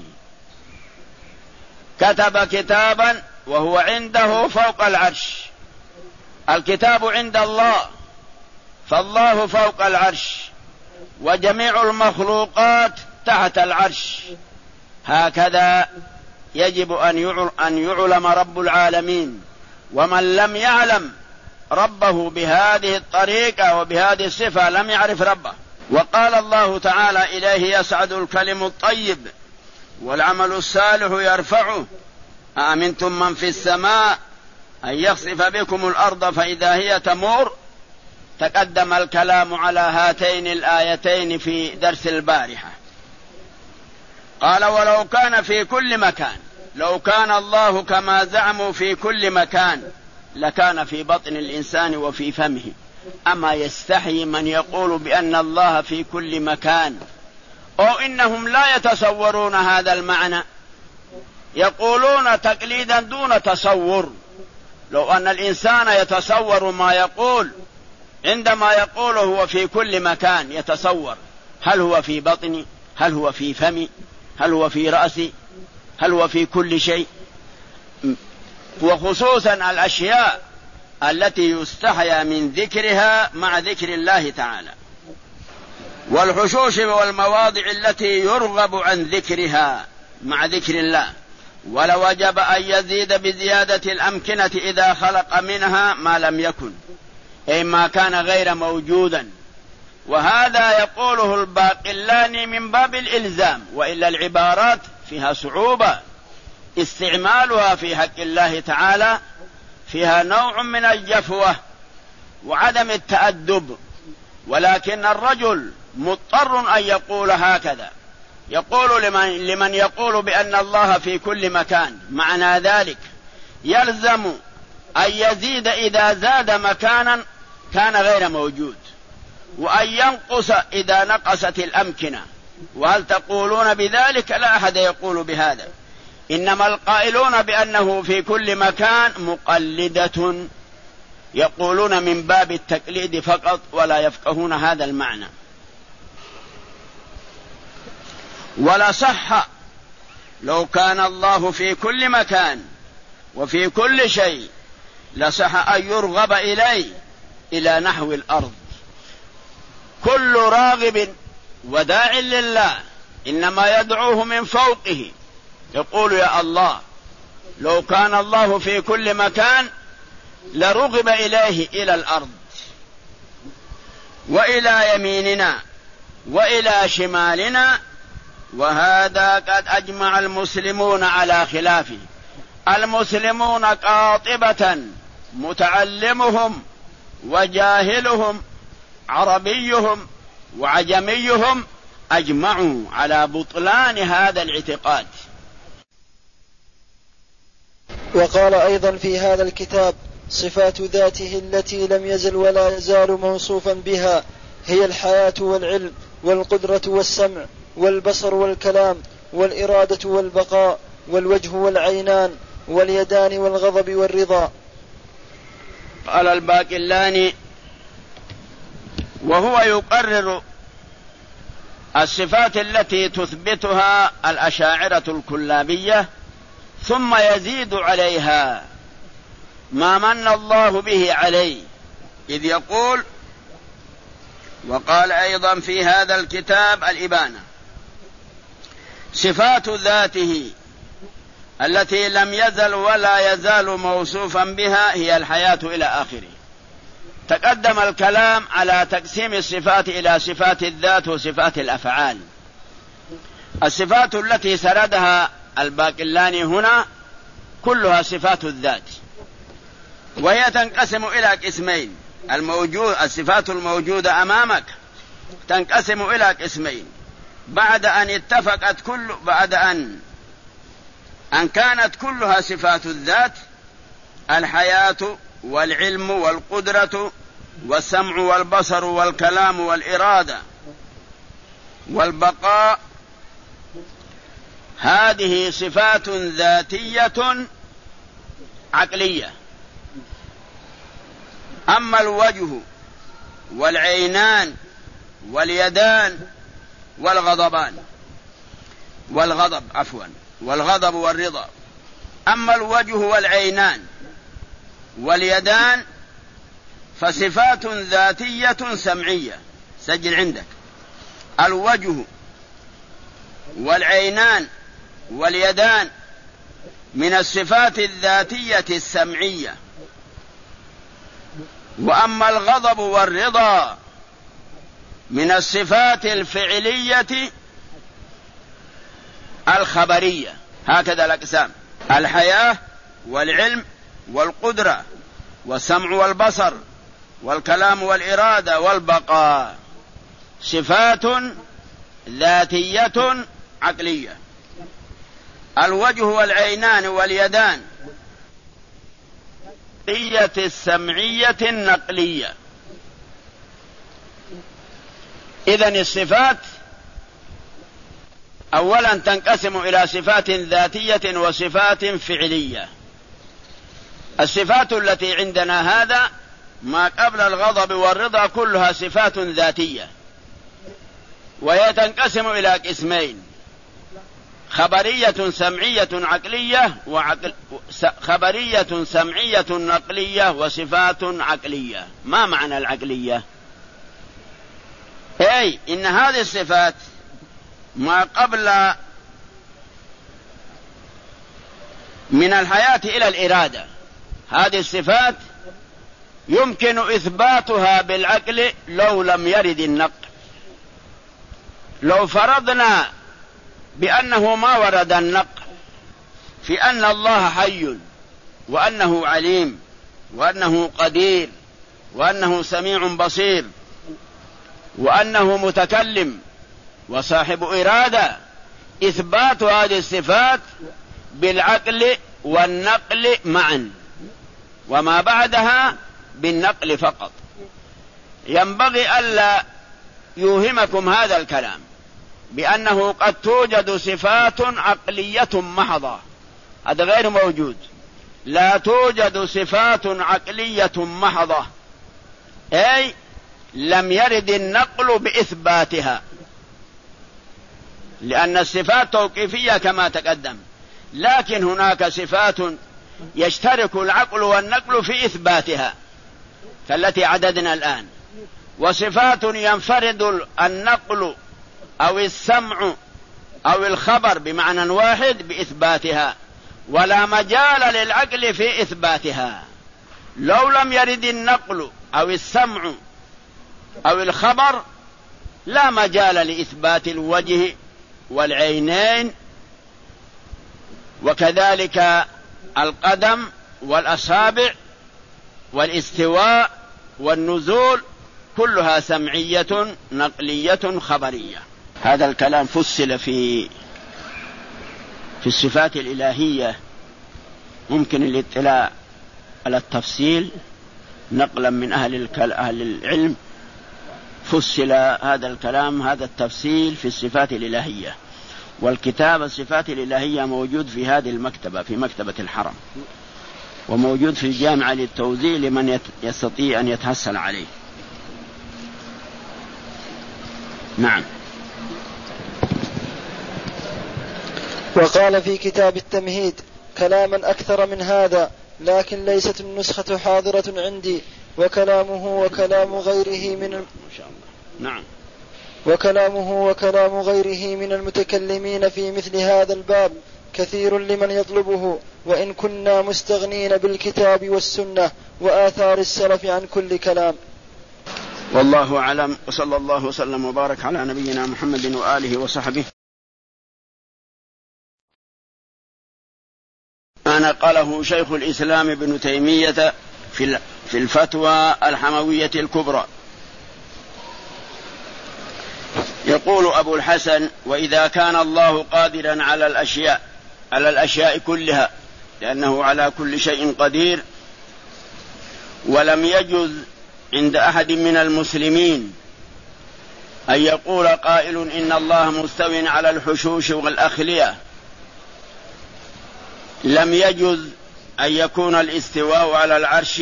كتب كتابا وهو عنده فوق العرش، الكتاب عند الله، فالله فوق العرش وجميع المخلوقات تحت العرش. هكذا يجب أن يعلم رب العالمين، ومن لم يعلم ربه بهذه الطريقة وبهذه الصفة لم يعرف ربه. وقال الله تعالى إليه يصعد الكلم الطيب والعمل الصالح يرفعه. أأمنتم من في السماء أن يخسف بكم الأرض فإذا هي تمور. تقدم الكلام على هاتين الآيتين في درس البارحة. قال ولو كان في كل مكان، لو كان الله كما زعموا في كل مكان لكان في بطن الإنسان وفي فمه. أما يستحي من يقول بأن الله في كل مكان، أو إنهم لا يتصورون هذا المعنى، يقولون تقليدا دون تصور. لو أن الإنسان يتصور ما يقول، عندما يقول هو في كل مكان يتصور هل هو في بطني، هل هو في فمي، هل هو في رأسي، هل هو في كل شيء، وخصوصا الأشياء التي يستحيا من ذكرها مع ذكر الله تعالى، والحشوش والمواضع التي يرغب عن ذكرها مع ذكر الله. ولوجب أن يزيد بزيادة الأمكنة إذا خلق منها ما لم يكن، أي ما كان غير موجودا. وهذا يقوله الباقلاني من باب الإلزام، وإلا العبارات فيها صعوبة استعمالها في حق الله تعالى، فيها نوع من الجفوة وعدم التأدب، ولكن الرجل مضطر أن يقول هكذا. يقول لمن, لمن يقول بأن الله في كل مكان، معنى ذلك يلزم أن يزيد إذا زاد مكانا كان غير موجود، وأن ينقص إذا نقصت الأمكنة. وهل تقولون بذلك؟ لا أحد يقول بهذا، إنما القائلون بأنه في كل مكان مقلدة، يقولون من باب التقليد فقط ولا يفقهون هذا المعنى. ولا صح لو كان الله في كل مكان وفي كل شيء لصح أن يرغب إليه إلى نحو الأرض. كل راغب وداع لله إنما يدعوه من فوقه، يقول يا الله. لو كان الله في كل مكان لرغب إليه إلى الأرض وإلى يميننا وإلى شمالنا، وهذا قد أجمع المسلمون على خلافه. المسلمون قاطبة، متعلمهم وجاهلهم، عربيهم وعجميهم، أجمعوا على بطلان هذا الاعتقاد. وقال أيضا في هذا الكتاب: صفات ذاته التي لم يزل ولا يزال موصوفا بها هي الحياة والعلم والقدرة والسمع والبصر والكلام والإرادة والبقاء والوجه والعينان واليدان والغضب والرضا. قال الباقلاني وهو يقرر الصفات التي تثبتها الأشاعرة الكلابية، ثم يزيد عليها ما من الله به عليه، إذ يقول: وقال أيضا في هذا الكتاب الإبانة: صفات ذاته التي لم يزل ولا يزال موصوفا بها هي الحياة إلى آخره. تقدم الكلام على تقسيم الصفات إلى صفات الذات وصفات الأفعال. الصفات التي سردها الباقلاني هنا كلها صفات الذات، وهي تنقسم إلى قسمين. الموجود الصفات الموجودة أمامك تنقسم إلى قسمين بعد أن اتفقت كل بعد أن أن كانت كلها صفات الذات: الحياة والعلم والقدرة والسمع والبصر والكلام والإرادة والبقاء. هذه صفات ذاتية عقلية. أما الوجه والعينان واليدان والغضبان والغضب عفوا والغضب والرضا أما الوجه والعينان واليدان فصفات ذاتية سمعية. سجل عندك: الوجه والعينان واليدان من الصفات الذاتية السمعية، وأما الغضب والرضا من الصفات الفعلية الخبرية. هكذا الأقسام: الحياة والعلم والقدرة والسمع والبصر والكلام والإرادة والبقاء، صفات ذاتية عقلية. الوجه والعينان واليدان السمعية النقلية. إذن الصفات أولا تنقسم إلى صفات ذاتية وصفات فعلية. الصفات التي عندنا هذا ما قبل الغضب والرضا كلها صفات ذاتية، وهي تنقسم إلى قسمين: خبرية سمعية عقلية وعقل خبرية سمعية نقلية وصفات عقلية. ما معنى العقلية؟ أي إن هذه الصفات ما قبل من الحياة إلى الإرادة، هذه الصفات يمكن إثباتها بالعقل لو لم يرد النقل. لو فرضنا بأنه ما ورد النقل في أن الله حي وأنه عليم وأنه قدير وأنه سميع بصير وأنه متكلم وصاحب إرادة، إثبات هذه الصفات بالعقل والنقل معا وما بعدها بالنقل فقط. ينبغي ألا يوهمكم هذا الكلام بأنه قد توجد صفات عقلية محضة، هذا غير موجود. لا توجد صفات عقلية محضة، أي لم يرد النقل بإثباتها، لأن الصفات توقيفية كما تقدم، لكن هناك صفات يشترك العقل والنقل في إثباتها كالتي عددنا الآن، وصفات ينفرد النقل أو السمع أو الخبر بمعنى واحد بإثباتها، ولا مجال للعقل في إثباتها. لو لم يرد النقل أو السمع أو الخبر لا مجال لإثبات الوجه والعينين، وكذلك القدم والأصابع والاستواء والنزول، كلها سمعية نقلية خبرية. هذا الكلام فصل في في الصفات الإلهية، ممكن الاطلاع على التفصيل نقلا من أهل, أهل العلم. فصل هذا الكلام، هذا التفصيل في الصفات الإلهية، والكتاب الصفات الإلهية موجود في هذه المكتبة، في مكتبة الحرم، وموجود في الجامعة للتوزيع لمن يستطيع أن يتحصل عليه. نعم. وقال في كتاب التمهيد كلاما أكثر من هذا، لكن ليست النسخة حاضرة عندي، وكلامه وكلام غيره من الم... نعم. وكلامه وكلام غيره من المتكلمين في مثل هذا الباب كثير لمن يطلبه، وإن كنا مستغنين بالكتاب والسنة وآثار السلف عن كل كلام. والله أعلم، وصلى الله وسلم وبارك على نبينا محمد وآله وصحبه. ما نقله شيخ الإسلام ابن تيمية في في الفتوى الحموية الكبرى. يقول أبو الحسن: وإذا كان الله قادرا على الأشياء على الأشياء كلها، لأنه على كل شيء قدير، ولم يجوز عند أحد من المسلمين أن يقول قائل إن الله مستو على الحشوش والأخلية، لم يجوز أن يكون الاستواء على العرش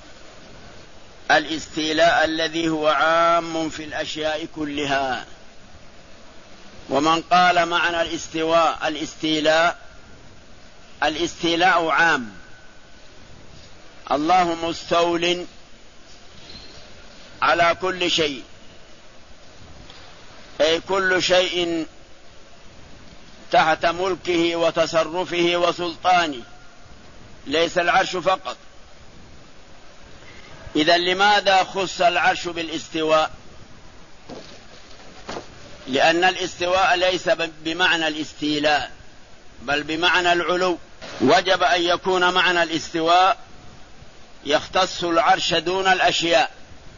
الاستيلاء الذي هو عام في الأشياء كلها. ومن قال معنى الاستواء الاستيلاء الاستيلاء عام، الله مستول على كل شيء، أي كل شيء تحت ملكه وتصرفه وسلطانه، ليس العرش فقط. إذن لماذا خص العرش بالاستواء؟ لأن الاستواء ليس بمعنى الاستيلاء بل بمعنى العلو، وجب أن يكون معنى الاستواء يختص العرش دون الأشياء،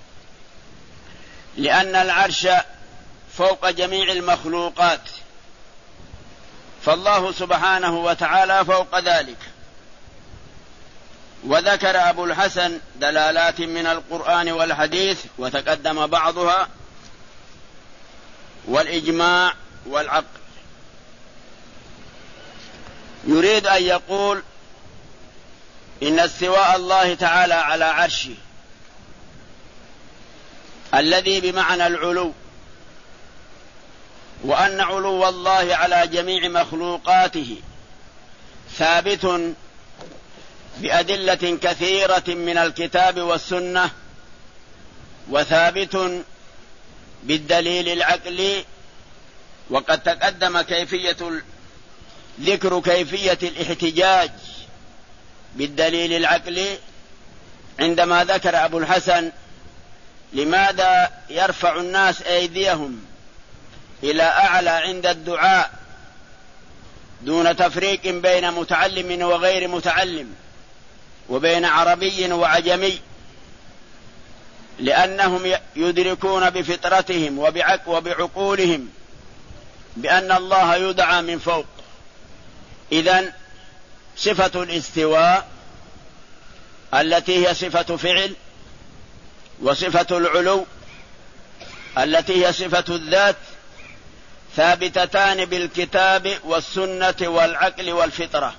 لأن العرش فوق جميع المخلوقات، فالله سبحانه وتعالى فوق ذلك. وذكر أبو الحسن دلالات من القرآن والحديث، وتقدم بعضها، والإجماع والعقل. يريد أن يقول إن استواء الله تعالى على عرشه الذي بمعنى العلو، وأن علو الله على جميع مخلوقاته ثابت بأدلة كثيرة من الكتاب والسنة، وثابت بالدليل العقلي. وقد تقدم كيفية ذكر كيفية الاحتجاج بالدليل العقلي عندما ذكر أبو الحسن لماذا يرفع الناس أيديهم إلى أعلى عند الدعاء دون تفريق بين متعلم وغير متعلم، وبين عربي وعجمي، لأنهم يدركون بفطرتهم وبعقولهم بأن الله يدعى من فوق. إذن صفة الاستواء التي هي صفة فعل، وصفة العلو التي هي صفة الذات، ثابتتان بالكتاب والسنة والعقل والفطرة،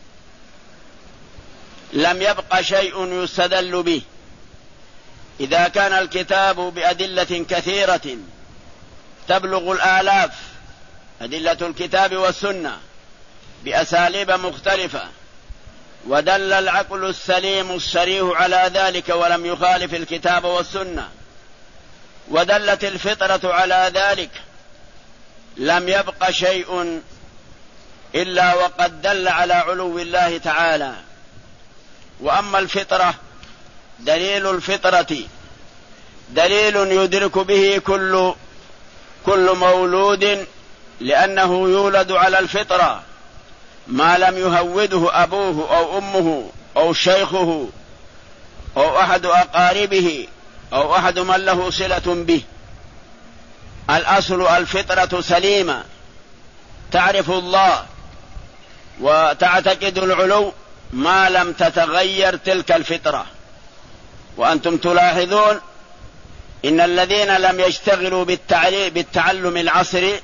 لم يبق شيء يستدل به. إذا كان الكتاب بأدلة كثيرة تبلغ الآلاف، أدلة الكتاب والسنة بأساليب مختلفة، ودل العقل السليم الصريح على ذلك ولم يخالف الكتاب والسنة، ودلت الفطرة على ذلك، لم يبق شيء إلا وقد دل على علو الله تعالى. وأما الفطرة، دليل الفطرة دليل يدرك به كل كل مولود، لأنه يولد على الفطرة ما لم يهوده أبوه أو أمه أو شيخه أو أحد أقاربه أو أحد من له صلة به. الأصل الفطرة سليمة، تعرف الله وتعتقد العلو ما لم تتغير تلك الفطرة. وأنتم تلاحظون إن الذين لم يشتغلوا بالتعلم العصري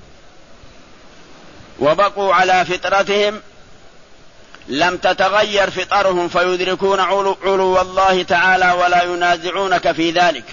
وبقوا على فطرتهم لم تتغير فطرهم، فيدركون علو الله تعالى ولا ينازعونك في ذلك.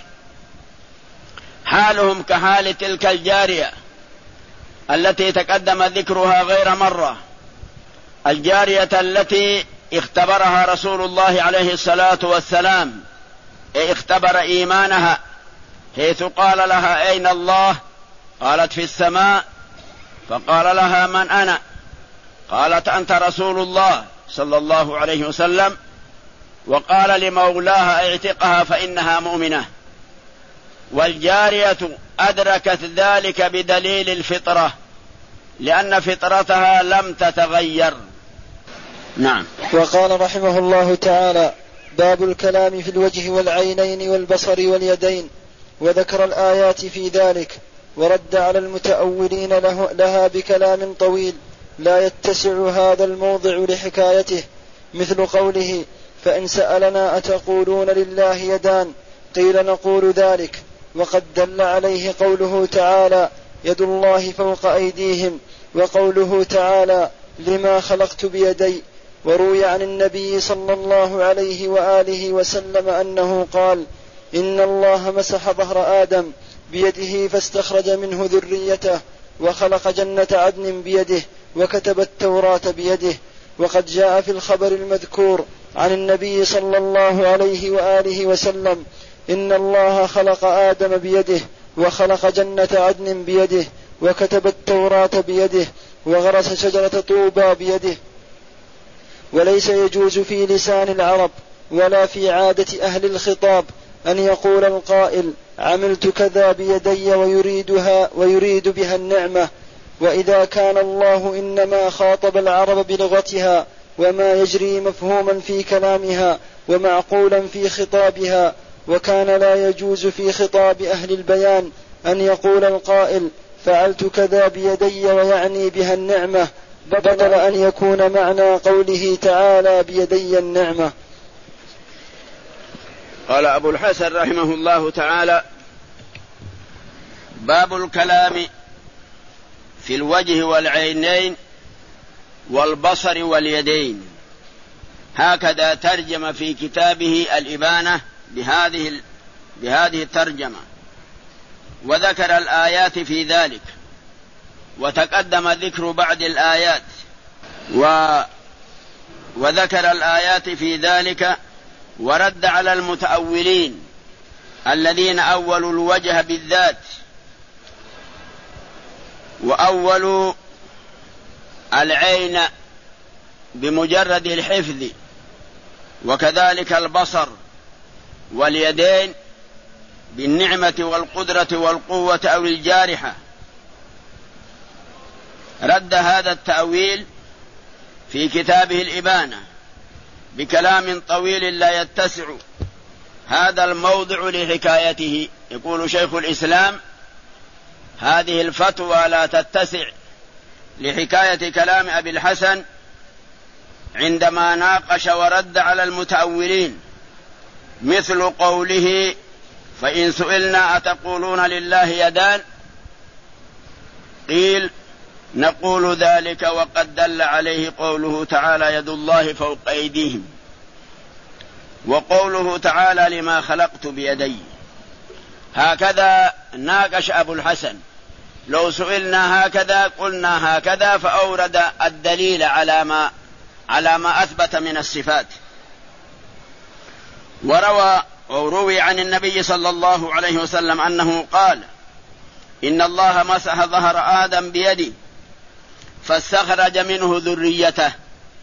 حالهم كحال تلك الجارية التي تقدم ذكرها غير مرة، الجارية التي اختبرها رسول الله عليه الصلاة والسلام، اختبر إيمانها، حيث قال لها: أين الله؟ قالت: في السماء. فقال لها: من أنا؟ قالت: أنت رسول الله صلى الله عليه وسلم. وقال لمولاها: اعتقها فإنها مؤمنة. والجارية أدركت ذلك بدليل الفطرة، لأن فطرتها لم تتغير. نعم. وقال رحمه الله تعالى: باب الكلام في الوجه والعينين والبصر واليدين، وذكر الآيات في ذلك، ورد على المتأولين له لها بكلام طويل لا يتسع هذا الموضع لحكايته، مثل قوله: فإن سألنا أتقولون لله يدان؟ قيل: نقول ذلك. وقد دل عليه قوله تعالى: يد الله فوق أيديهم، وقوله تعالى: لما خلقت بيدي. وروي عن النبي صلى الله عليه وآله وسلم أنه قال: إن الله مسح ظهر آدم بيده فاستخرج منه ذريته، وخلق جنة عدن بيده، وكتب التوراة بيده. وقد جاء في الخبر المذكور عن النبي صلى الله عليه وآله وسلم: إن الله خلق آدم بيده، وخلق جنة عدن بيده، وكتب التوراة بيده، وغرس شجرة طوبى بيده. وليس يجوز في لسان العرب ولا في عادة أهل الخطاب أن يقول القائل: عملت كذا بيدي ويريدها ويريد بها النعمة. وإذا كان الله إنما خاطب العرب بلغتها وما يجري مفهوما في كلامها ومعقولا في خطابها، وكان لا يجوز في خطاب أهل البيان أن يقول القائل: فعلت كذا بيدي ويعني بها النعمة، بطل أن يكون معنى قوله تعالى بيدي النعمة. قال أبو الحسن رحمه الله تعالى: باب الكلام في الوجه والعينين والبصر واليدين. هكذا ترجم في كتابه الإبانة بهذه بهذه الترجمة، وذكر الآيات في ذلك، وتقدم ذكر بعض الآيات، و وذكر الآيات في ذلك، ورد على المتأولين الذين أولوا الوجه بالذات، وأولوا العين بمجرد الحفظ، وكذلك البصر واليدين بالنعمة والقدرة والقوة أو الجارحة. رد هذا التأويل في كتابه الإبانة بكلام طويل لا يتسع هذا الموضع لحكايته. يقول شيخ الإسلام: هذه الفتوى لا تتسع لحكاية كلام أبي الحسن عندما ناقش ورد على المتأولين، مثل قوله: فإن سئلنا أتقولون لله يدان؟ قيل: نقول ذلك وقد دل عليه قوله تعالى: يد الله فوق أيديهم، وقوله تعالى: لما خلقت بيدي. هكذا ناقش أبو الحسن: لو سئلنا هكذا قلنا هكذا، فأورد الدليل على ما على ما أثبت من الصفات. وروى أو روي عن النبي صلى الله عليه وسلم أنه قال: إن الله مسح ظهر آدم بيده فاستخرج منه ذريته،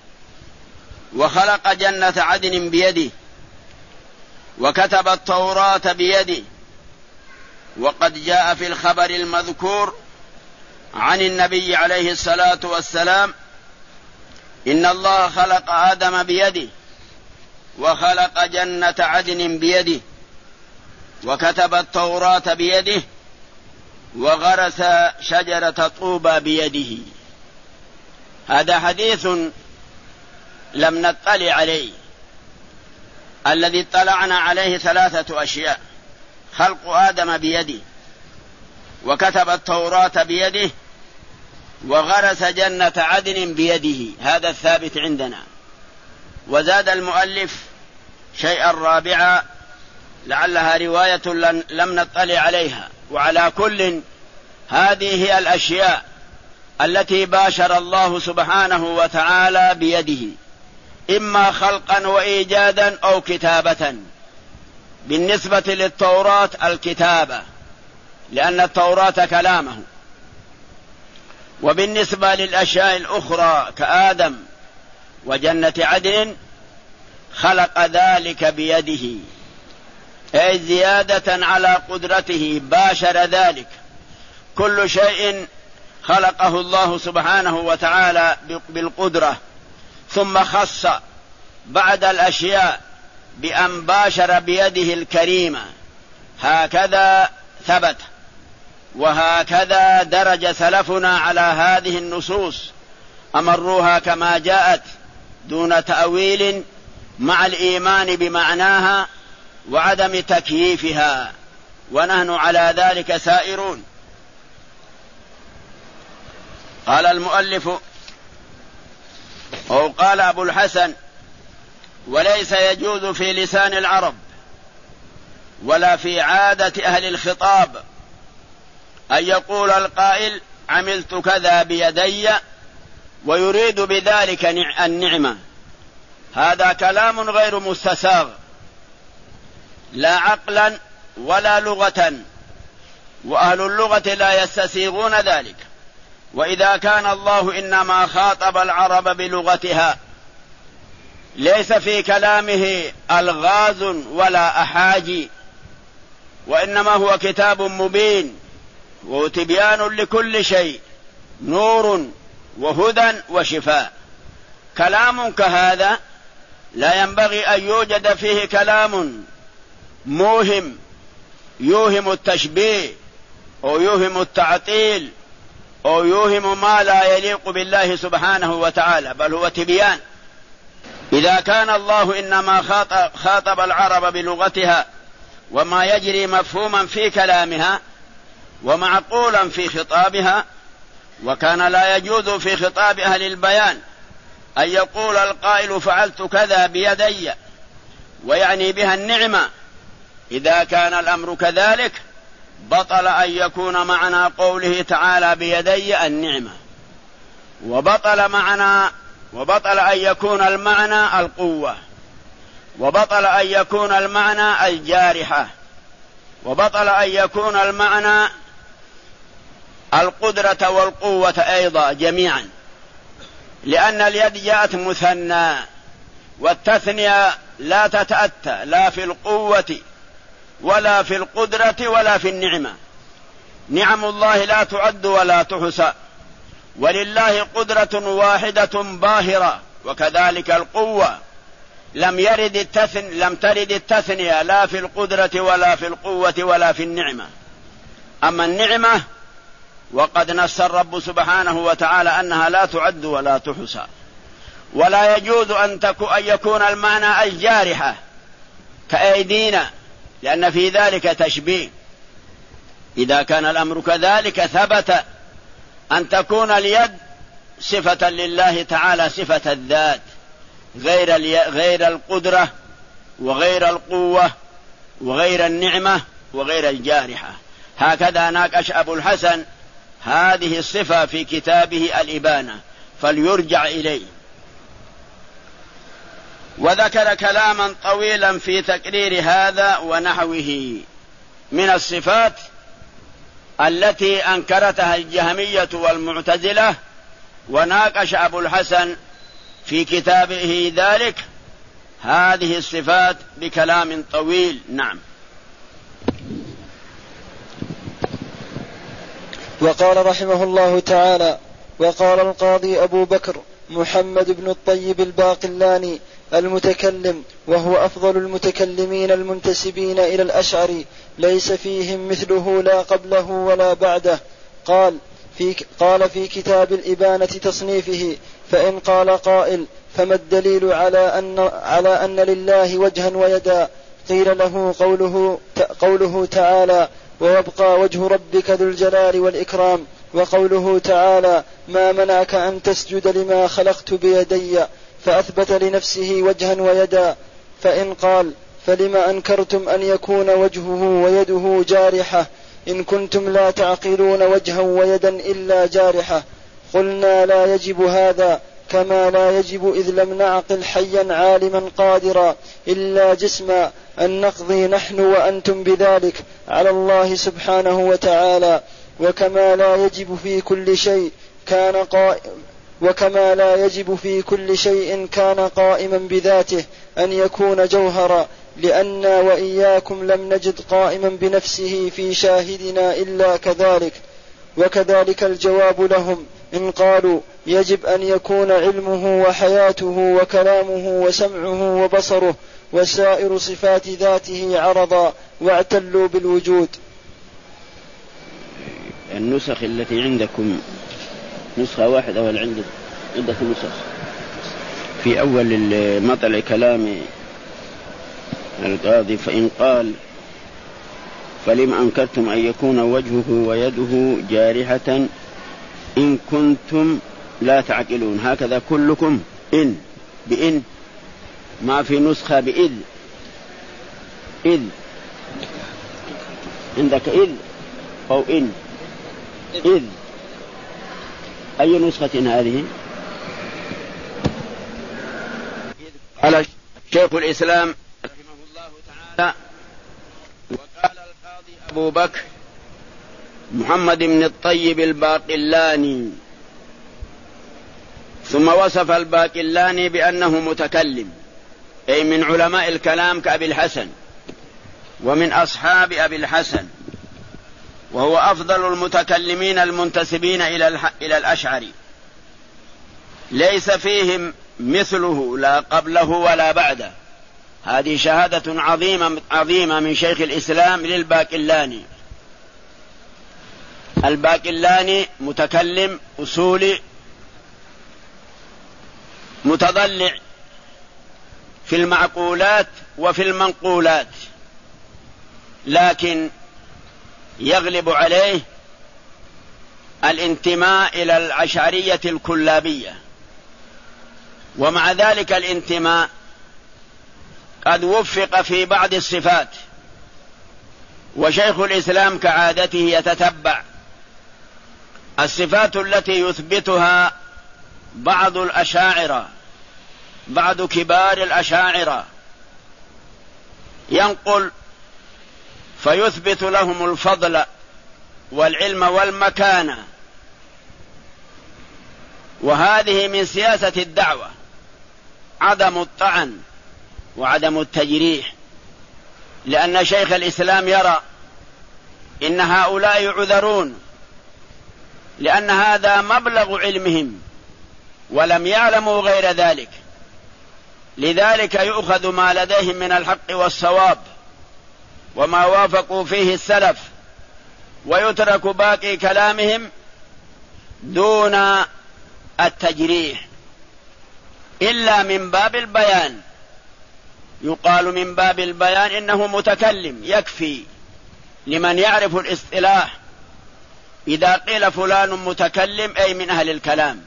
وخلق جنة عدن بيده، وكتب التوراة بيده. وقد جاء في الخبر المذكور عن النبي عليه الصلاة والسلام: إن الله خلق آدم بيده، وخلق جنة عدن بيده، وكتب التوراة بيده، وغرس شجرة طوبى بيده. هذا حديث لم نطلع عليه. الذي اطلعنا عليه ثلاثة أشياء: خلق آدم بيده، وكتب التوراة بيده، وغرس جنة عدن بيده. هذا الثابت عندنا. وزاد المؤلف شيئا رابعا لعلها رواية لم نطلع عليها. وعلى كل، هذه هي الأشياء التي باشر الله سبحانه وتعالى بيده، إما خلقا وإيجادا أو كتابة. بالنسبة للتوراة الكتابة، لأن التوراة كلامه. وبالنسبة للأشياء الأخرى كآدم وجنة عدن، خلق ذلك بيده، أي زيادة على قدرته، باشر ذلك. كل شيء خلقه الله سبحانه وتعالى بالقدرة، ثم خص بعد الأشياء بأن باشر بيده الكريمة. هكذا ثبت، وهكذا درج سلفنا على هذه النصوص، أمروها كما جاءت دون تأويل، مع الإيمان بمعناها وعدم تكييفها، ونحن على ذلك سائرون. قال المؤلف أو قال أبو الحسن: وليس يجوز في لسان العرب ولا في عادة أهل الخطاب أن يقول القائل: عملت كذا بيدي، ويريد بذلك النعمة. هذا كلام غير مستساغ، لا عقلا ولا لغة، وأهل اللغة لا يستسيغون ذلك. وإذا كان الله إنما خاطب العرب بلغتها، ليس في كلامه ألغاز ولا أحاجي، وإنما هو كتاب مبين وتبيان لكل شيء، نور وهدى وشفاء. كلام كهذا لا ينبغي أن يوجد فيه كلام موهم يوهم التشبيه أو يوهم التعطيل أو يوهم ما لا يليق بالله سبحانه وتعالى، بل هو تبيان. إذا كان الله إنما خاطب العرب بلغتها وما يجري مفهوما في كلامها ومعقولا في خطابها، وكان لا يجوز في خطاب أهل البيان أن يقول القائل: فعلت كذا بيدي، ويعني بها النعمة. إذا كان الأمر كذلك، بطل أن يكون معنى قوله تعالى بيدي النعمة، وبطل معنى وبطل أن يكون المعنى القوة، وبطل أن يكون المعنى الجارحة، وبطل أن يكون المعنى القدرة والقوة أيضا جميعا، لأن اليد جاءت مثنى، والتثنية لا تتأتى لا في القوة ولا في القدرة ولا في النعمة. نعم الله لا تعد ولا تحصى، ولله قدرة واحدة باهرة، وكذلك القوة. لم يرد التثن لم ترد التثنية لا في القدرة ولا في القوة ولا في النعمة. أما النعمة وقد نص الرب سبحانه وتعالى أنها لا تعد ولا تحصى. ولا يجوز أن يكون المعنى الجارحة كأيدينا، لأن في ذلك تشبيه. إذا كان الأمر كذلك ثبت أن تكون اليد صفة لله تعالى، صفة الذات، غير غير القدرة وغير القوة وغير النعمة وغير الجارحة. هكذا ناقش أبو الحسن هذه الصفة في كتابه الإبانة، فليرجع إليه. وذكر كلاما طويلا في تقرير هذا ونحوه من الصفات التي أنكرتها الجهمية والمعتزلة، وناقش أبو الحسن في كتابه ذلك هذه الصفات بكلام طويل. نعم. وقال رحمه الله تعالى: وقال القاضي أبو بكر محمد بن الطيب الباقلاني المتكلم، وهو أفضل المتكلمين المنتسبين إلى الأشعري، ليس فيهم مثله لا قبله ولا بعده، قال في, قال في كتاب الإبانة تصنيفه: فإن قال قائل فما الدليل على أن, على أن لله وجها ويدا؟ قيل له قوله, قوله تعالى: ويبقى وجه ربك ذو الجلال والإكرام، وقوله تعالى: ما منعك أن تسجد لما خلقت بيدي، فأثبت لنفسه وجها ويدا. فإن قال فلما أنكرتم أن يكون وجهه ويده جارحة إن كنتم لا تعقلون وجها ويدا إلا جارحة؟ قلنا لا يجب هذا، كما لا يجب إذ لم نعقل حيا عالما قادرا إلا جسما أن نقضي نحن وأنتم بذلك على الله سبحانه وتعالى. وكما لا يجب في كل شيء كان قائم وكما لا يجب في كل شيء كان قائما بذاته أن يكون جوهرا، لأننا وإياكم لم نجد قائما بنفسه في شاهدنا إلا كذلك. وكذلك الجواب لهم إن قالوا يجب أن يكون علمه وحياته وكلامه وسمعه وبصره وسائر صفات ذاته عرضا، واعتلوا بالوجود. النسخ التي عندكم نسخة واحدة ولا عندك عدة نسخ؟ في أول مطلع كلام القاضي: فإن قال فلما أنكرتم أن يكون وجهه ويده جارحة إن كنتم لا تعقلون، هكذا كلكم إن بإن، ما في نسخة بإذ. إذ عندك إذ أو إن؟ إذ. أي نسخة هذه؟ قال شيخ الإسلام رحمه الله تعالى: وقال القاضي أبو بكر محمد بن الطيب الباقلاني. ثم وصف الباقلاني بأنه متكلم، أي من علماء الكلام كأبي الحسن ومن أصحاب أبي الحسن، وهو أفضل المتكلمين المنتسبين إلى الأشعري، ليس فيهم مثله لا قبله ولا بعده. هذه شهادة عظيمة عظيمة من شيخ الإسلام للباقلاني. الباقلاني متكلم أصولي متضلع في المعقولات وفي المنقولات، لكن يغلب عليه الانتماء إلى الأشعرية الكلابية، ومع ذلك الانتماء قد وفق في بعض الصفات. وشيخ الإسلام كعادته يتتبع الصفات التي يثبتها بعض الأشاعرة، بعض كبار الأشاعرة، ينقل فيثبت لهم الفضل والعلم والمكانة. وهذه من سياسة الدعوة، عدم الطعن وعدم التجريح، لأن شيخ الإسلام يرى إن هؤلاء يعذرون، لأن هذا مبلغ علمهم ولم يعلموا غير ذلك، لذلك يؤخذ ما لديهم من الحق والصواب وما وافقوا فيه السلف، ويترك باقي كلامهم دون التجريح. إلا من باب البيان، يقال من باب البيان إنه متكلم، يكفي لمن يعرف الاصطلاح إذا قيل فلان متكلم أي من أهل الكلام،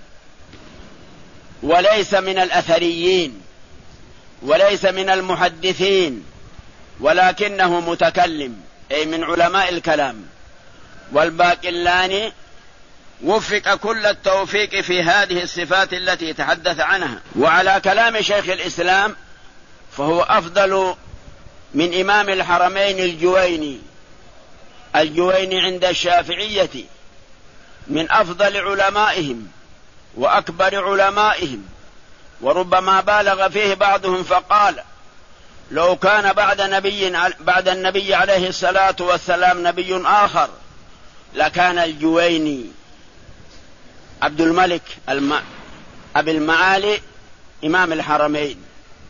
وليس من الأثريين وليس من المحدثين، ولكنه متكلم أي من علماء الكلام. والباقلاني وفق كل التوفيق في هذه الصفات التي تحدث عنها. وعلى كلام شيخ الإسلام فهو أفضل من إمام الحرمين الجويني. الجويني عند الشافعية من أفضل علمائهم وأكبر علمائهم، وربما بالغ فيه بعضهم فقال لو كان بعد نبي بعد النبي عليه الصلاة والسلام نبي آخر لكان الجويني عبد الملك الم... أبي المعالي إمام الحرمين.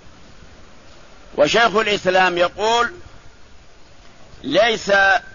وشيخ الإسلام يقول ليس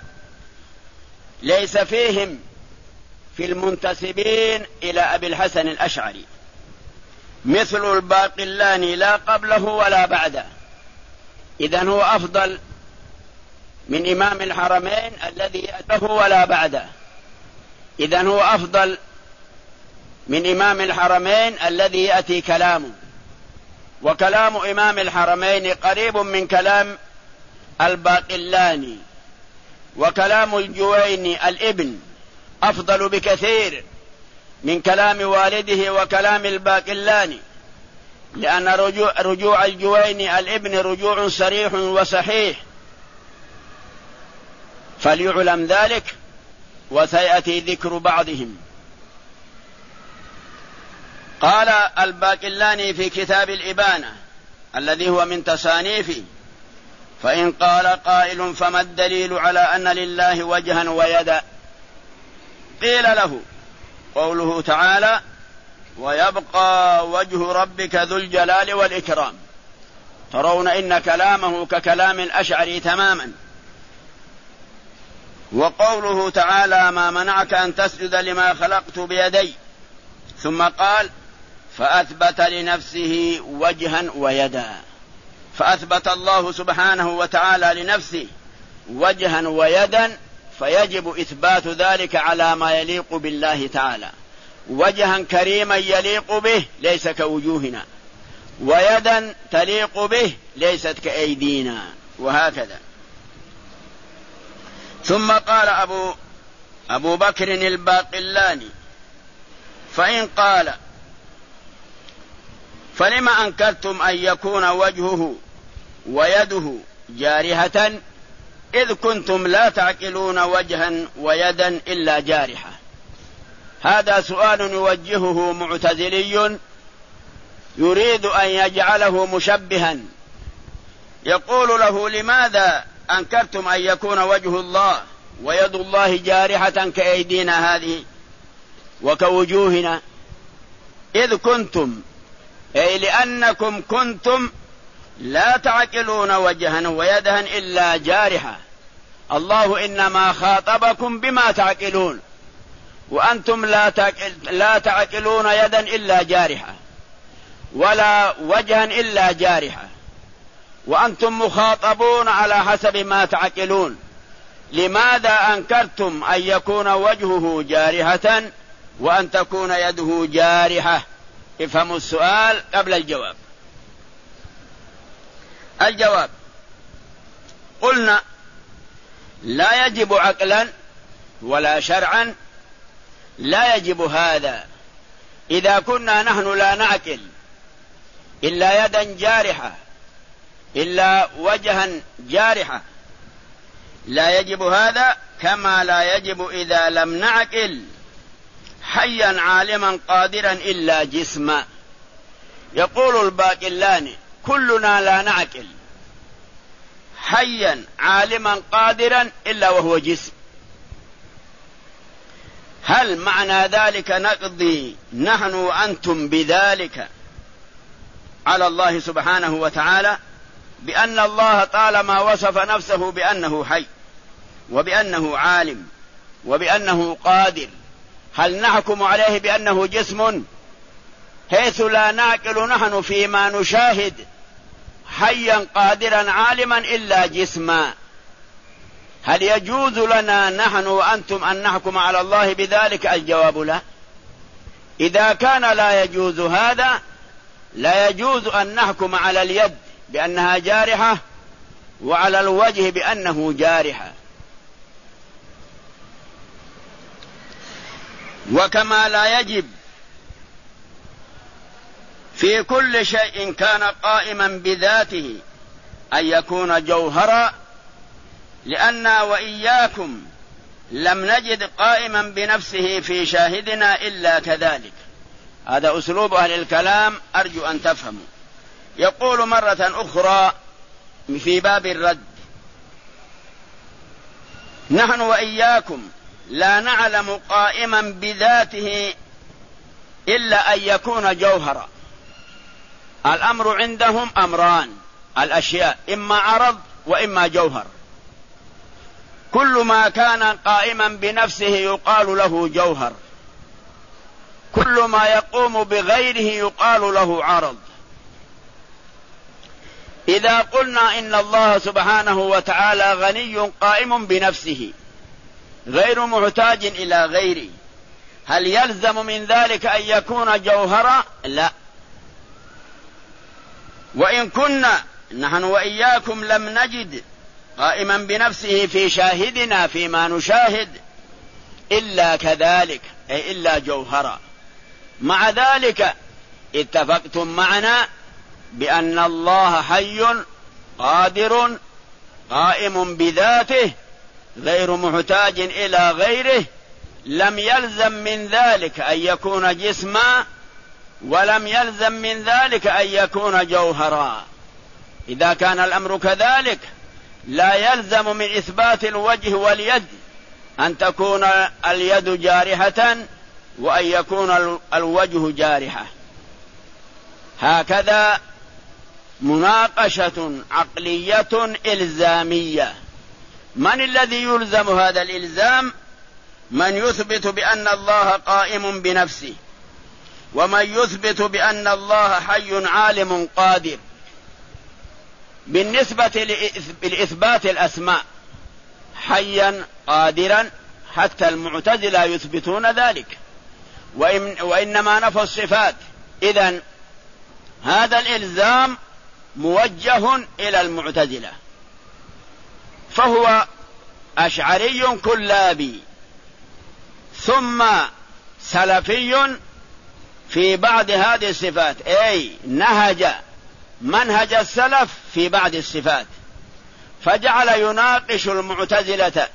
ليس فيهم في المنتسبين إلى أبي الحسن الأشعري مثل الباقلاني لا قبله ولا بعده، إذن هو أفضل من إمام الحرمين الذي يأته ولا بعده، إذن هو أفضل من إمام الحرمين الذي يأتي كلامه. وكلام إمام الحرمين قريب من كلام الباقلاني، وكلام الجويني الابن أفضل بكثير من كلام والده وكلام الباقلاني، لأن رجوع, رجوع الجويني الابن رجوع صريح وصحيح، فليعلم ذلك وسيأتي ذكر بعضهم. قال الباقلاني في كتاب الإبانة الذي هو من تصانيفه: فإن قال قائل فما الدليل على أن لله وجها ويدا؟ قيل له قوله تعالى: ويبقى وجه ربك ذو الجلال والإكرام. ترون إن كلامه ككلام الأشعري تماما. وقوله تعالى: ما منعك أن تسجد لما خلقت بيدي، ثم قال: فأثبت لنفسه وجها ويدا. فأثبت الله سبحانه وتعالى لنفسه وجها ويدا، فيجب إثبات ذلك على ما يليق بالله تعالى. وجها كريما يليق به ليس كوجوهنا، ويدا تليق به ليست كأيدينا، وهكذا. ثم قال أبو, أبو بكر الباقلاني: فإن قال فلما أنكرتم أن يكون وجهه ويده جارحة إذ كنتم لا تعقلون وجها ويدا إلا جارحة؟ هذا سؤال يوجهه معتزلي يريد أن يجعله مشبها، يقول له: لماذا أنكرتم أن يكون وجه الله ويد الله جارحة كأيدينا هذه وكوجوهنا؟ إذ كنتم، أي لأنكم كنتم لا تعقلون وجها ويدا إلا جارحة. الله إنما خاطبكم بما تعقلون، وأنتم لا تعقل لا تعقلون يدا إلا جارحة، ولا وجها إلا جارحة، وأنتم مخاطبون على حسب ما تعقلون. لماذا أنكرتم أن يكون وجهه جارحة وأن تكون يده جارحة؟ افهموا السؤال قبل الجواب. الجواب: قلنا لا يجب عقلا ولا شرعا، لا يجب هذا إذا كنا نحن لا نعقل إلا يدا جارحة إلا وجها جارحة، لا يجب هذا، كما لا يجب إذا لم نعقل حيا عالما قادرا إلا جسما. يقول الباقلاني: كلنا لا نعقل حيا عالما قادرا إلا وهو جسم. هل معنى ذلك نقضي نحن وأنتم بذلك على الله سبحانه وتعالى بأن الله طالما وصف نفسه بأنه حي وبأنه عالم وبأنه قادر، هل نحكم عليه بأنه جسم؟ حيث لا نعقل نحن فيما نشاهد حيا قادرا عالما إلا جسما. هل يجوز لنا نحن وأنتم أن نحكم على الله بذلك؟ الجواب لا. إذا كان لا يجوز هذا، لا يجوز أن نحكم على اليد بأنها جارحة وعلى الوجه بأنه جارحة. وكما لا يجب في كل شيء كان قائما بذاته أن يكون جوهرا، لأننا وإياكم لم نجد قائما بنفسه في شاهدنا إلا كذلك. هذا أسلوب أهل الكلام، أرجو أن تفهموا. يقول مرة أخرى في باب الرد: نحن وإياكم لا نعلم قائما بذاته إلا أن يكون جوهرا. الأمر عندهم أمران: الأشياء إما عرض وإما جوهر. كل ما كان قائما بنفسه يقال له جوهر، كل ما يقوم بغيره يقال له عرض. إذا قلنا إن الله سبحانه وتعالى غني قائم بنفسه غير محتاج إلى غيره، هل يلزم من ذلك أن يكون جوهرا؟ لا. وإن كنا نحن وإياكم لم نجد قائما بنفسه في شاهدنا فيما نشاهد إلا كذلك، أي إلا جوهرا. مع ذلك اتفقتم معنا بأن الله حي قادر قائم بذاته غير محتاج إلى غيره. لم يلزم من ذلك أن يكون جسما، ولم يلزم من ذلك أن يكون جوهرا. إذا كان الأمر كذلك لا يلزم من إثبات الوجه واليد أن تكون اليد جارحة وأن يكون الوجه جارحة. هكذا مناقشة عقلية إلزامية. من الذي يلزم هذا الإلزام؟ من يثبت بأن الله قائم بنفسه، ومن يثبت بأن الله حي عالم قادر. بالنسبة لإثبات الأسماء حيا قادرا حتى المعتزلة يثبتون ذلك، وإن وإنما نفوا الصفات. إذن هذا الإلزام موجه إلى المعتزلة، فهو أشعري كلابي ثم سلفي في بعض هذه الصفات، أي نهج منهج السلف في بعض الصفات، فجعل يناقش المعتزلة.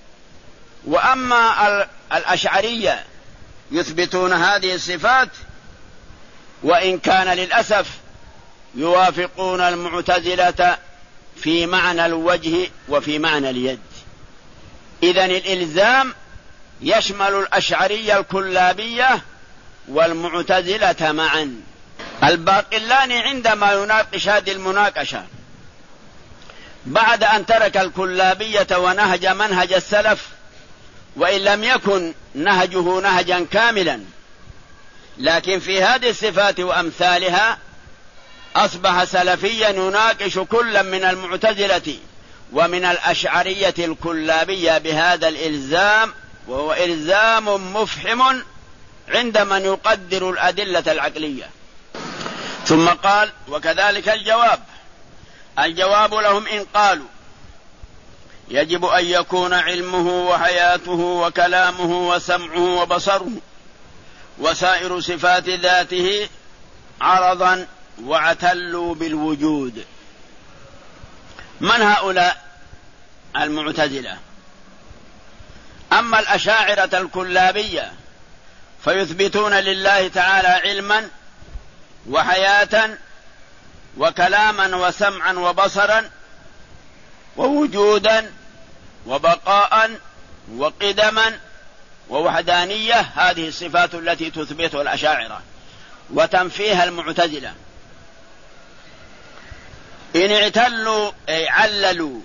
وأما الأشعرية يثبتون هذه الصفات، وإن كان للأسف يوافقون المعتزلة في معنى الوجه وفي معنى اليد. إذن الإلزام يشمل الأشعرية الكلابية والمعتزلة معا. الباقلاني عندما يناقش هذه المناقشة بعد أن ترك الكلابية ونهج منهج السلف، وإن لم يكن نهجه نهجا كاملا، لكن في هذه الصفات وأمثالها أصبح سلفيا يناقش كلا من المعتزلة ومن الأشعرية الكلابية بهذا الإلزام، وهو إلزام مفحم عند من يقدر الأدلة العقلية. ثم قال: وكذلك الجواب. الجواب لهم إن قالوا يجب أن يكون علمه وحياته وكلامه وسمعه وبصره وسائر صفات ذاته عرضا واعتلوا بالوجود. من هؤلاء؟ المعتزلة. أما الأشاعرة الكلابية فيثبتون لله تعالى علما وحياة وكلاما وسمعا وبصرا ووجودا وبقاء وقدما ووحدانية. هذه الصفات التي تثبتها الأشاعرة وتنفيها المعتزلة. إن اعتلوا أي عللوا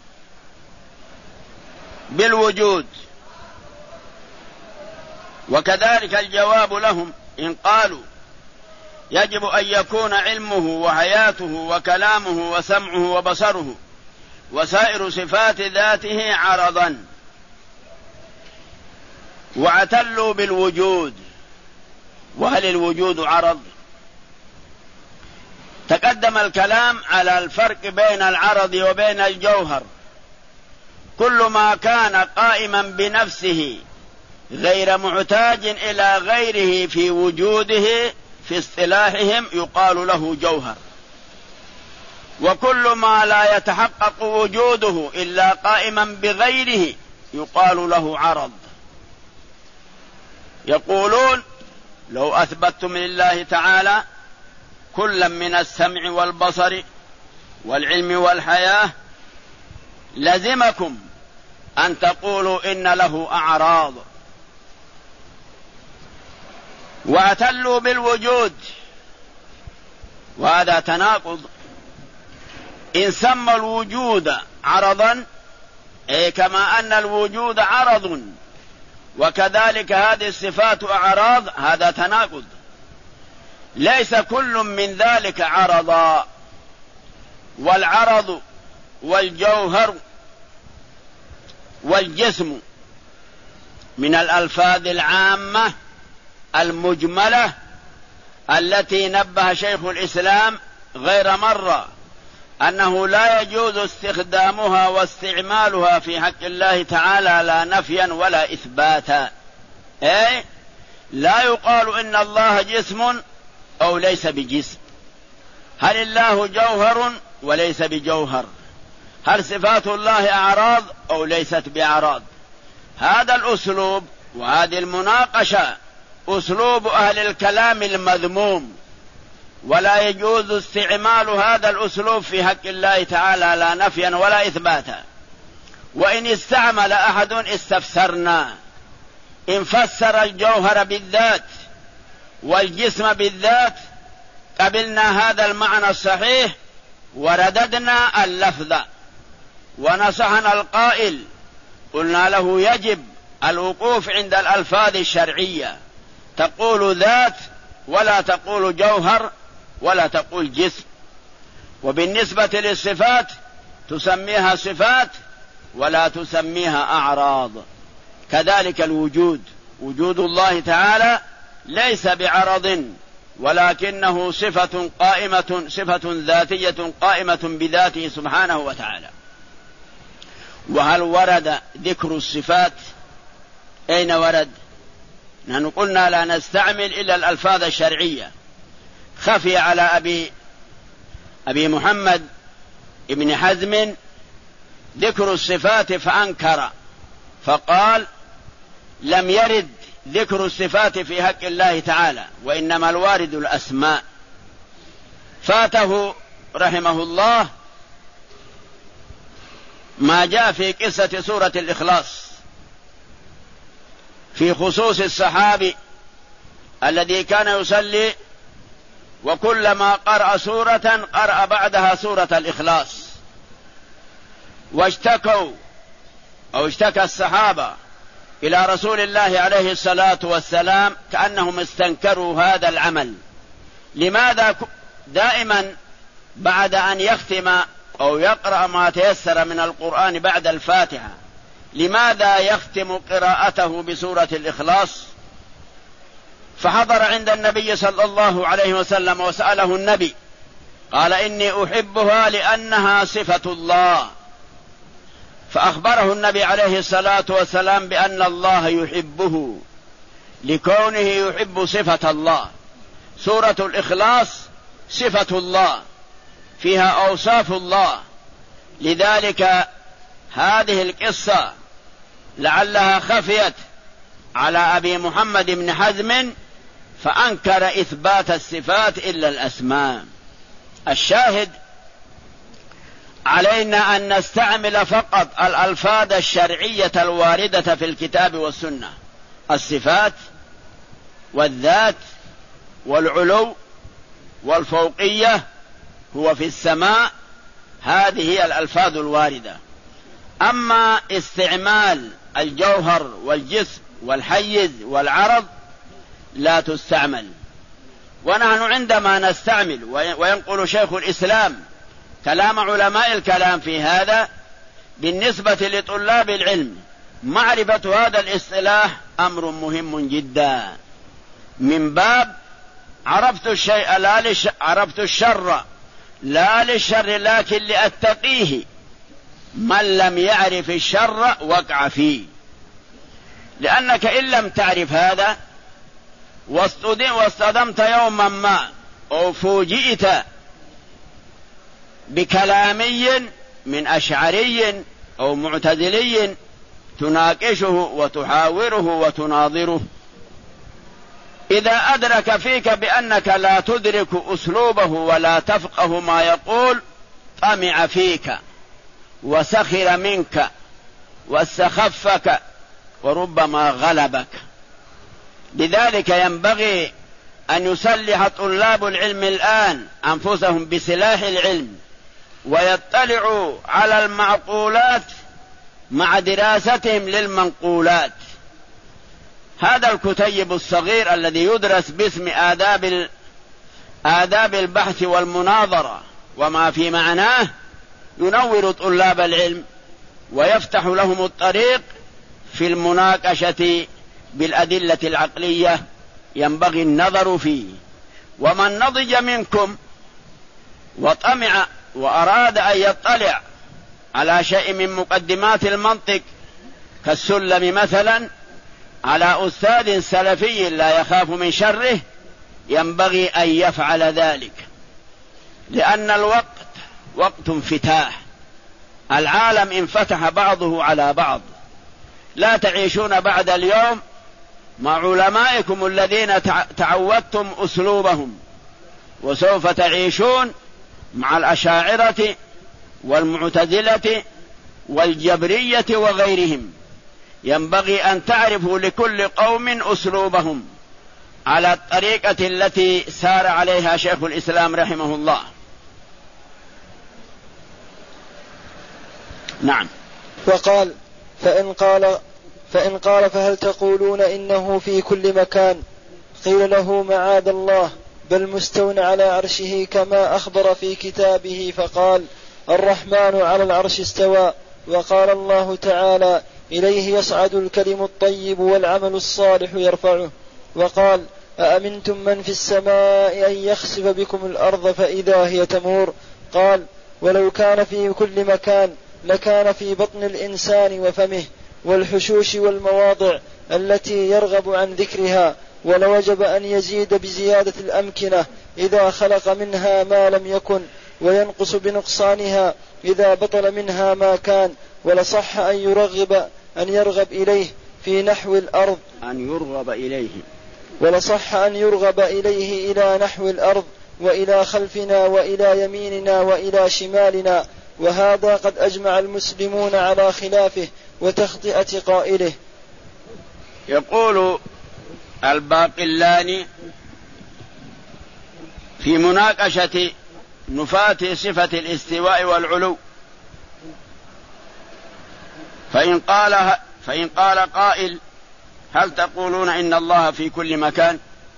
بالوجود. وكذلك الجواب لهم إن قالوا يجب أن يكون علمه وحياته وكلامه وسمعه وبصره وسائر صفات ذاته عرضا. واعتلوا بالوجود. وهل الوجود عرض؟ تقدم الكلام على الفرق بين العرض وبين الجوهر. كل ما كان قائما بنفسه غير محتاج إلى غيره في وجوده في اصطلاحهم يقال له جوهر، وكل ما لا يتحقق وجوده إلا قائما بغيره يقال له عرض. يقولون لو أثبتتم لله تعالى كلا من السمع والبصر والعلم والحياة لزمكم أن تقولوا إن له أعراض. واعتلوا بالوجود، وهذا تناقض. إن سمى الوجود عرضا أي كما أن الوجود عرض وكذلك هذه الصفات أعراض، هذا تناقض. ليس كل من ذلك عرضا. والعرض والجوهر والجسم من الألفاظ العامة المجملة التي نبه شيخ الإسلام غير مرة أنه لا يجوز استخدامها واستعمالها في حق الله تعالى لا نفيا ولا إثباتا. أي لا يقال إن الله جسم أو ليس بجسم. هل الله جوهر وليس بجوهر؟ هل صفات الله أعراض أو ليست بأعراض؟ هذا الأسلوب وهذه المناقشة أسلوب أهل الكلام المذموم، ولا يجوز استعمال هذا الأسلوب في حق الله تعالى لا نفيا ولا إثباتا. وإن استعمل أحد استفسرنا، إن فسر الجوهر بالذات والجسم بالذات قبلنا هذا المعنى الصحيح ورددنا اللفظ ونصحنا القائل، قلنا له يجب الوقوف عند الألفاظ الشرعية، تقول ذات ولا تقول جوهر ولا تقول جسم. وبالنسبة للصفات تسميها صفات ولا تسميها أعراض. كذلك الوجود، وجود الله تعالى ليس بعرض ولكنه صفة قائمة، صفة ذاتية قائمة بذاته سبحانه وتعالى. وهل ورد ذكر الصفات؟ أين ورد؟ نحن قلنا لا نستعمل إلا الألفاظ الشرعية. خفي على أبي أبي محمد ابن حزم ذكر الصفات فأنكر، فقال لم يرد ذكر الصفات في حق الله تعالى، وإنما الوارد الأسماء. فاته رحمه الله ما جاء في قصة سورة الإخلاص في خصوص الصحابي الذي كان يصلي وكلما قرأ سورة قرأ بعدها سورة الإخلاص، واشتكوا أو اشتكى الصحابة إلى رسول الله عليه الصلاة والسلام كأنهم استنكروا هذا العمل. لماذا دائما بعد أن يختم أو يقرأ ما تيسر من القرآن بعد الفاتحة لماذا يختم قراءته بسورة الإخلاص؟ فحضر عند النبي صلى الله عليه وسلم وسأله النبي، قال إني أحبها لأنها صفة الله، فأخبره النبي عليه الصلاة والسلام بأن الله يحبه لكونه يحب صفة الله. سورة الإخلاص صفة الله فيها أوصاف الله، لذلك هذه القصة لعلها خفيت على أبي محمد بن حزم فأنكر إثبات الصفات إلا الأسماء. الشاهد علينا أن نستعمل فقط الألفاظ الشرعية الواردة في الكتاب والسنة. الصفات والذات والعلو والفوقية هو في السماء، هذه هي الألفاظ الواردة. أما استعمال الجوهر والجسم والحيز والعرض لا تستعمل. ونحن عندما نستعمل وينقل شيخ الإسلام كلام علماء الكلام في هذا بالنسبة لطلاب العلم، معرفة هذا الاصطلاح أمر مهم جدا، من باب عرفت الشيء لا لش... عرفت الشر لا للشر لكن لأتقيه، من لم يعرف الشر وقع فيه، لأنك إن لم تعرف هذا واصطدمت يوما ما أو فوجئت بكلامي من أشعري أو معتزلي تناقشه وتحاوره وتناظره، إذا أدرك فيك بأنك لا تدرك أسلوبه ولا تفقه ما يقول طمع فيك وسخر منك واستخفك وربما غلبك. لذلك ينبغي أن يسلح طلاب العلم الآن أنفسهم بسلاح العلم ويطلعوا على المعقولات مع دراستهم للمنقولات. هذا الكتيب الصغير الذي يدرس باسم آداب آداب البحث والمناظرة وما في معناه ينور طلاب العلم ويفتح لهم الطريق في المناقشة بالأدلة العقلية، ينبغي النظر فيه. ومن نضج منكم وطمع وأراد أن يطلع على شيء من مقدمات المنطق كالسلم مثلا على أستاذ سلفي لا يخاف من شره، ينبغي أن يفعل ذلك، لأن الوقت وقت انفتاح، العالم انفتح بعضه على بعض، لا تعيشون بعد اليوم مع علمائكم الذين تعودتم أسلوبهم، وسوف تعيشون مع الأشاعرة والمعتزلة والجبرية وغيرهم. ينبغي أن تعرفوا لكل قوم أسلوبهم على الطريقة التي سار عليها شيخ الإسلام رحمه الله. نعم. وقال فإن قال فإن قال فهل تقولون إنه في كل مكان؟ قيل له معاذ الله، بل مستو على عرشه كما أخبر في كتابه، فقال الرحمن على العرش استوى. وقال الله تعالى إليه يصعد الكلم الطيب والعمل الصالح يرفعه. وقال أأمنتم من في السماء أن يخسف بكم الأرض فإذا هي تمور. قال ولو كان في كل مكان لكان في بطن الإنسان وفمه والحشوش والمواضع التي يرغب عن ذكرها، ولوجب أن يزيد بزيادة الأمكنة إذا خلق منها ما لم يكن، وينقص بنقصانها إذا بطل منها ما كان. ولصح أن يرغب أن يرغب إليه في نحو الأرض أن يرغب إليه ولصح أن يرغب إليه إلى نحو الأرض وإلى خلفنا وإلى يميننا وإلى شمالنا، وهذا قد أجمع المسلمون على خلافه وتخطئة قائله. يقول الباقلاني في مناقشة نفاة صفة الاستواء والعلو، فإن قال, فإن قال قائل هل تقولون إن الله في كل مكان؟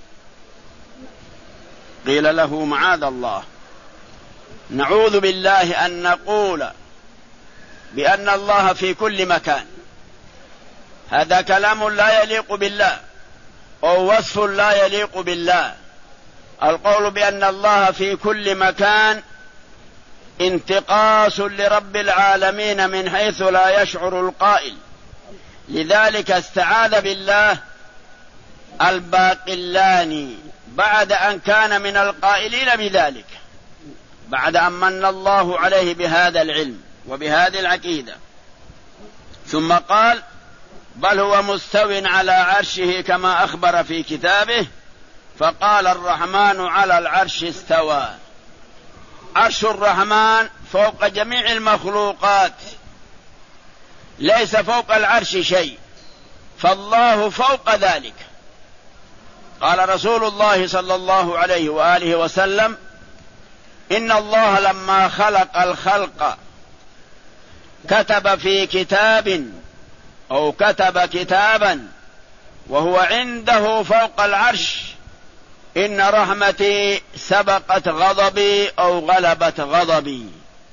قيل له معاذ الله، نعوذ بالله أن نقول بأن الله في كل مكان، هذا كلام لا يليق بالله أو وصف لا يليق بالله. القول بأن الله في كل مكان انتقاص لرب العالمين من حيث لا يشعر القائل، لذلك استعاذ بالله الباقلاني بعد أن كان من القائلين بذلك، بعد أن من الله عليه بهذا العلم وبهذه العقيدة، ثم قال بل هو مستو على عرشه كما أخبر في كتابه، فقال الرحمن على العرش استوى. عرش الرحمن فوق جميع المخلوقات، ليس فوق العرش شيء، فالله فوق ذلك. قال رسول الله صلى الله عليه وآله وسلم إن الله لما خلق الخلق كتب في كتاب أو كتب كتابا وهو عنده فوق العرش إن رحمتي سبقت غضبي أو غلبت غضبي.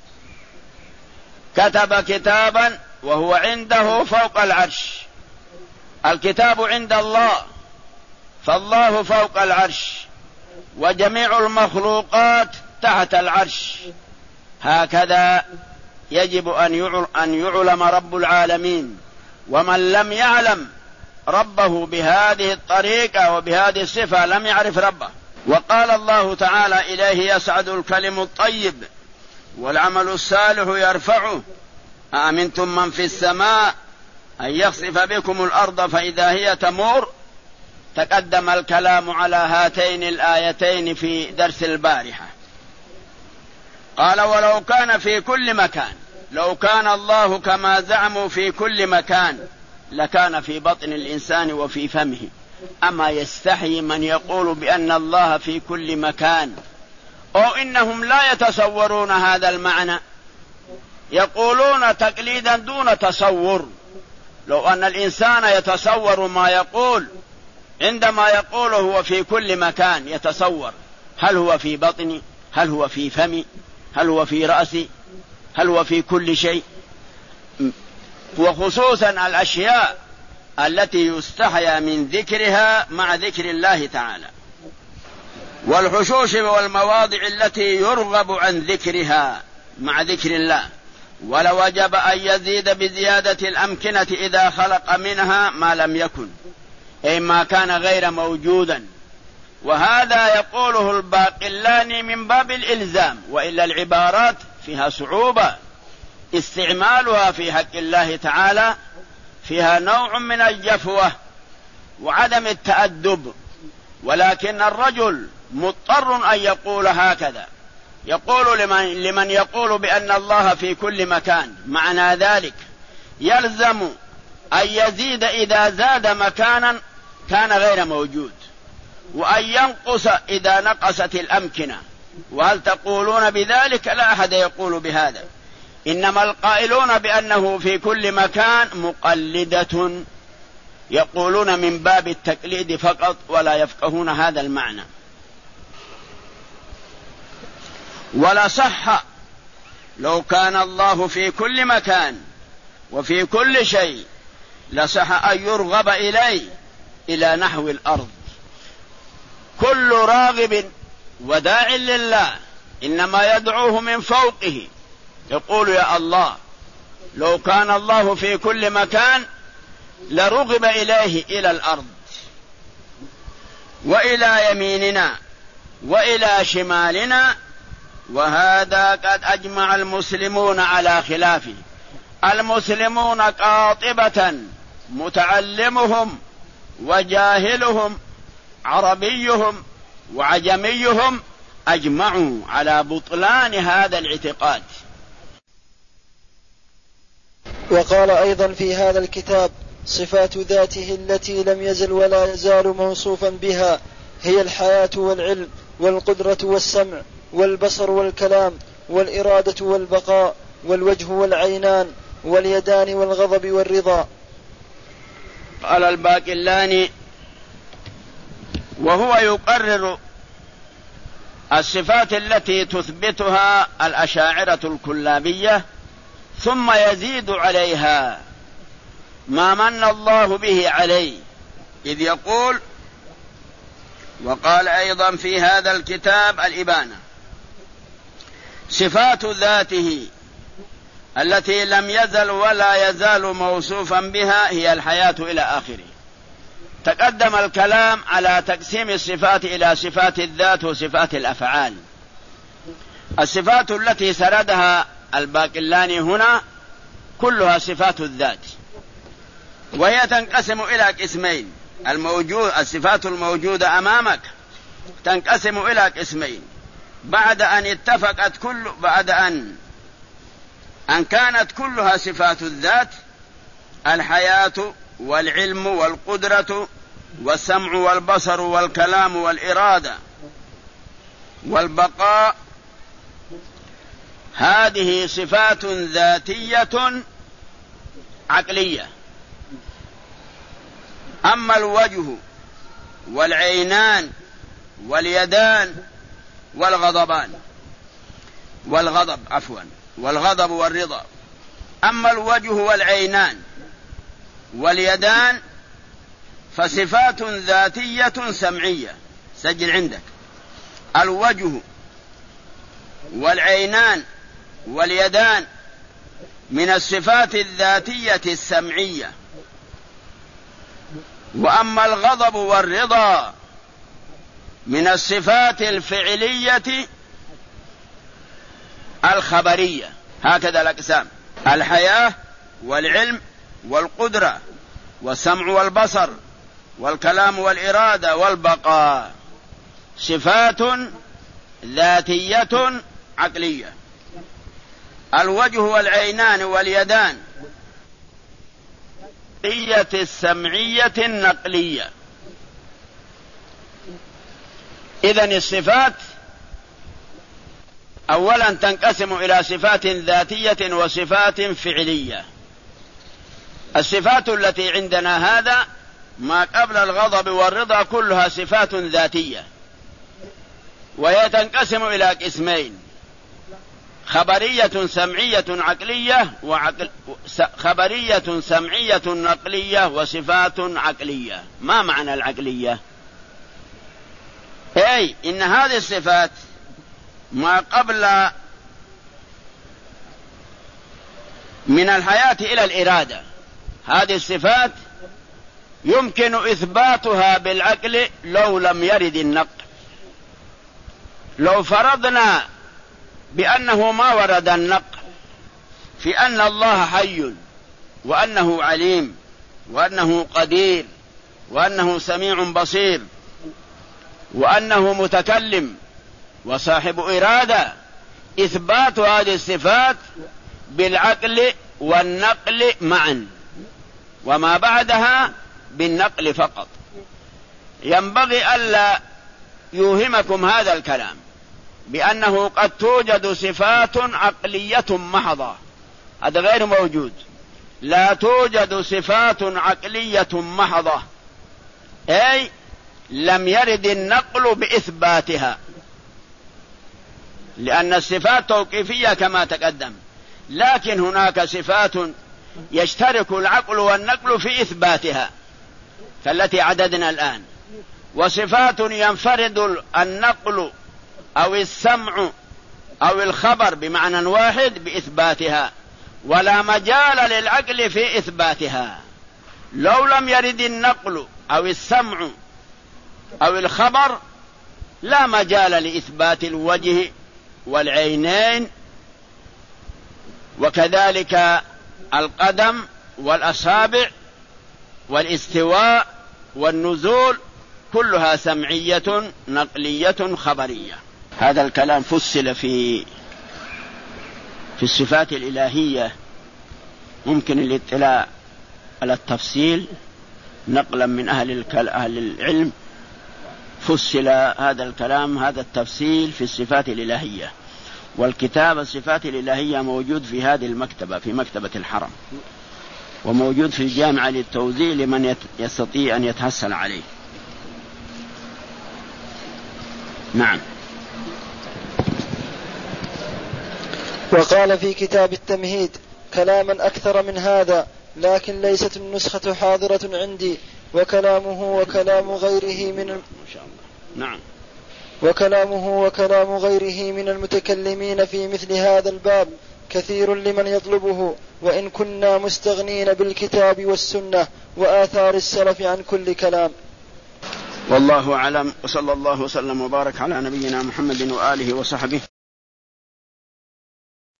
كتب كتابا وهو عنده فوق العرش، الكتاب عند الله، فالله فوق العرش وجميع المخلوقات تحت العرش. هكذا يجب أن يعلم رب العالمين، ومن لم يعلم ربه بهذه الطريقة وبهذه الصفة لم يعرف ربه. وقال الله تعالى: إليه يصعد الكلم الطيب والعمل الصالح يرفعه، أأمنتم من في السماء أن يخسف بكم الأرض فإذا هي تمور. تقدم الكلام على هاتين الآيتين في درس البارحة. قال: ولو كان في كل مكان، لو كان الله كما زعموا في كل مكان لكان في بطن الإنسان وفي فمه. أما يستحي من يقول بأن الله في كل مكان، أو إنهم لا يتصورون هذا المعنى، يقولون تقليدا دون تصور. لو أن الإنسان يتصور ما يقول عندما يقول هو في كل مكان، يتصور هل هو في بطني، هل هو في فمي، هل هو في رأسي، هل هو في كل شيء، وخصوصا الأشياء التي يستحيا من ذكرها مع ذكر الله تعالى، والحشوش والمواضع التي يرغب عن ذكرها مع ذكر الله. ولوجب أن يزيد بزيادة الأمكنة إذا خلق منها ما لم يكن، أي ما كان غير موجودا. وهذا يقوله الباقلاني من باب الإلزام، وإلا العبارات فيها صعوبة استعمالها في حق الله تعالى، فيها نوع من الجفوة وعدم التأدب. ولكن الرجل مضطر أن يقول هكذا، يقول لمن, لمن يقول بأن الله في كل مكان، معنى ذلك يلزم أن يزيد إذا زاد مكانا كان غير موجود، وأن ينقص إذا نقصت الأمكنة. وهل تقولون بذلك؟ لا أحد يقول بهذا، إنما القائلون بأنه في كل مكان مقلدة، يقولون من باب التقليد فقط ولا يفقهون هذا المعنى. ولا صح لو كان الله في كل مكان وفي كل شيء لصح أن يرغب إليه إلى نحو الأرض. كل راغب وداع لله إنما يدعوه من فوقه، يقول: يا الله، لو كان الله في كل مكان لرغب إليه إلى الأرض وإلى يميننا وإلى شمالنا. وهذا قد أجمع المسلمون على خلافه. المسلمون قاطبة، متعلمهم وجاهلهم، عربيهم وعجميهم، أجمعوا على بطلان هذا الاعتقاد. وقال أيضا في هذا الكتاب: صفات ذاته التي لم يزل ولا يزال موصوفا بها هي الحياة والعلم والقدرة والسمع والبصر والكلام والإرادة والبقاء والوجه والعينان واليدان والغضب والرضا. قال الباقلاني وهو يقرر الصفات التي تثبتها الأشاعرة الكلابية، ثم يزيد عليها ما من الله به عليه، إذ يقول: وقال أيضا في هذا الكتاب الإبانة: صفات ذاته التي لم يزل ولا يزال موصوفا بها هي الحياة إلى آخره. تقدم الكلام على تقسيم الصفات إلى صفات الذات وصفات الأفعال. الصفات التي سردها الباقلاني هنا كلها صفات الذات، وهي تنقسم إلى قسمين. الموجود الصفات الموجودة أمامك تنقسم إلى قسمين بعد أن اتفقت كل بعد أن أن كانت كلها صفات الذات: الحياة والعلم والقدرة والسمع والبصر والكلام والإرادة والبقاء. هذه صفات ذاتية عقلية. أما الوجه والعينان واليدان والغضبان والغضب عفوا والغضب والرضا. أما الوجه والعينان واليدان فصفات ذاتية سمعية. سجل عندك: الوجه والعينان واليدان من الصفات الذاتية السمعية، وأما الغضب والرضا من الصفات الفعلية الخبرية. هكذا الأقسام: الحياة والعلم والقدرة والسمع والبصر والكلام والإرادة والبقاء صفات ذاتية عقلية. الوجه والعينان واليدان السمعية النقلية. إذن الصفات أولا تنقسم إلى صفات ذاتية وصفات فعلية. الصفات التي عندنا هذا ما قبل الغضب والرضا كلها صفات ذاتية، وهي تنقسم إلى قسمين: خبرية سمعية عقلية وعقل خبرية سمعية نقلية وصفات عقلية. ما معنى العقلية؟ أي إن هذه الصفات ما قبل من الحياة إلى الإرادة، هذه الصفات يمكن إثباتها بالعقل لو لم يرد النقل. لو فرضنا بأنه ما ورد النقل في أن الله حي وأنه عليم وأنه قدير وأنه سميع بصير وأنه متكلم وصاحب إرادة، إثبات هذه الصفات بالعقل والنقل معا، وما بعدها بالنقل فقط. ينبغي ألا يوهمكم هذا الكلام بأنه قد توجد صفات عقلية محضة، هذا غير موجود. لا توجد صفات عقلية محضة، أي لم يرد النقل بإثباتها، لأن الصفات توقيفية كما تقدم. لكن هناك صفات يشترك العقل والنقل في إثباتها كالتي عددنا الآن، وصفات ينفرد النقل أو السمع أو الخبر بمعنى واحد بإثباتها، ولا مجال للعقل في إثباتها. لو لم يرد النقل أو السمع أو الخبر لا مجال لإثبات الوجه والعينين، وكذلك القدم والأصابع والاستواء والنزول، كلها سمعية نقلية خبرية. هذا الكلام فصل في في الصفات الإلهية، ممكن الاطلاع على التفصيل نقلا من أهل أهل العلم. فصل هذا الكلام هذا التفصيل في الصفات الإلهية، والكتاب الصفات الإلهية موجود في هذه المكتبة، في مكتبة الحرم، وموجود في الجامعة للتوزيع لمن يستطيع أن يتحصل عليه. نعم. وقال في كتاب التمهيد كلاما أكثر من هذا، لكن ليست النسخة حاضرة عندي، وكلامه وكلام غيره من الم... نعم. وكلامه وكلام غيره من المتكلمين في مثل هذا الباب كثير لمن يطلبه، وإن كنا مستغنين بالكتاب والسنة وآثار السلف عن كل كلام. والله أعلم، وصلى الله وسلم وبارك على نبينا محمد وآله وصحبه.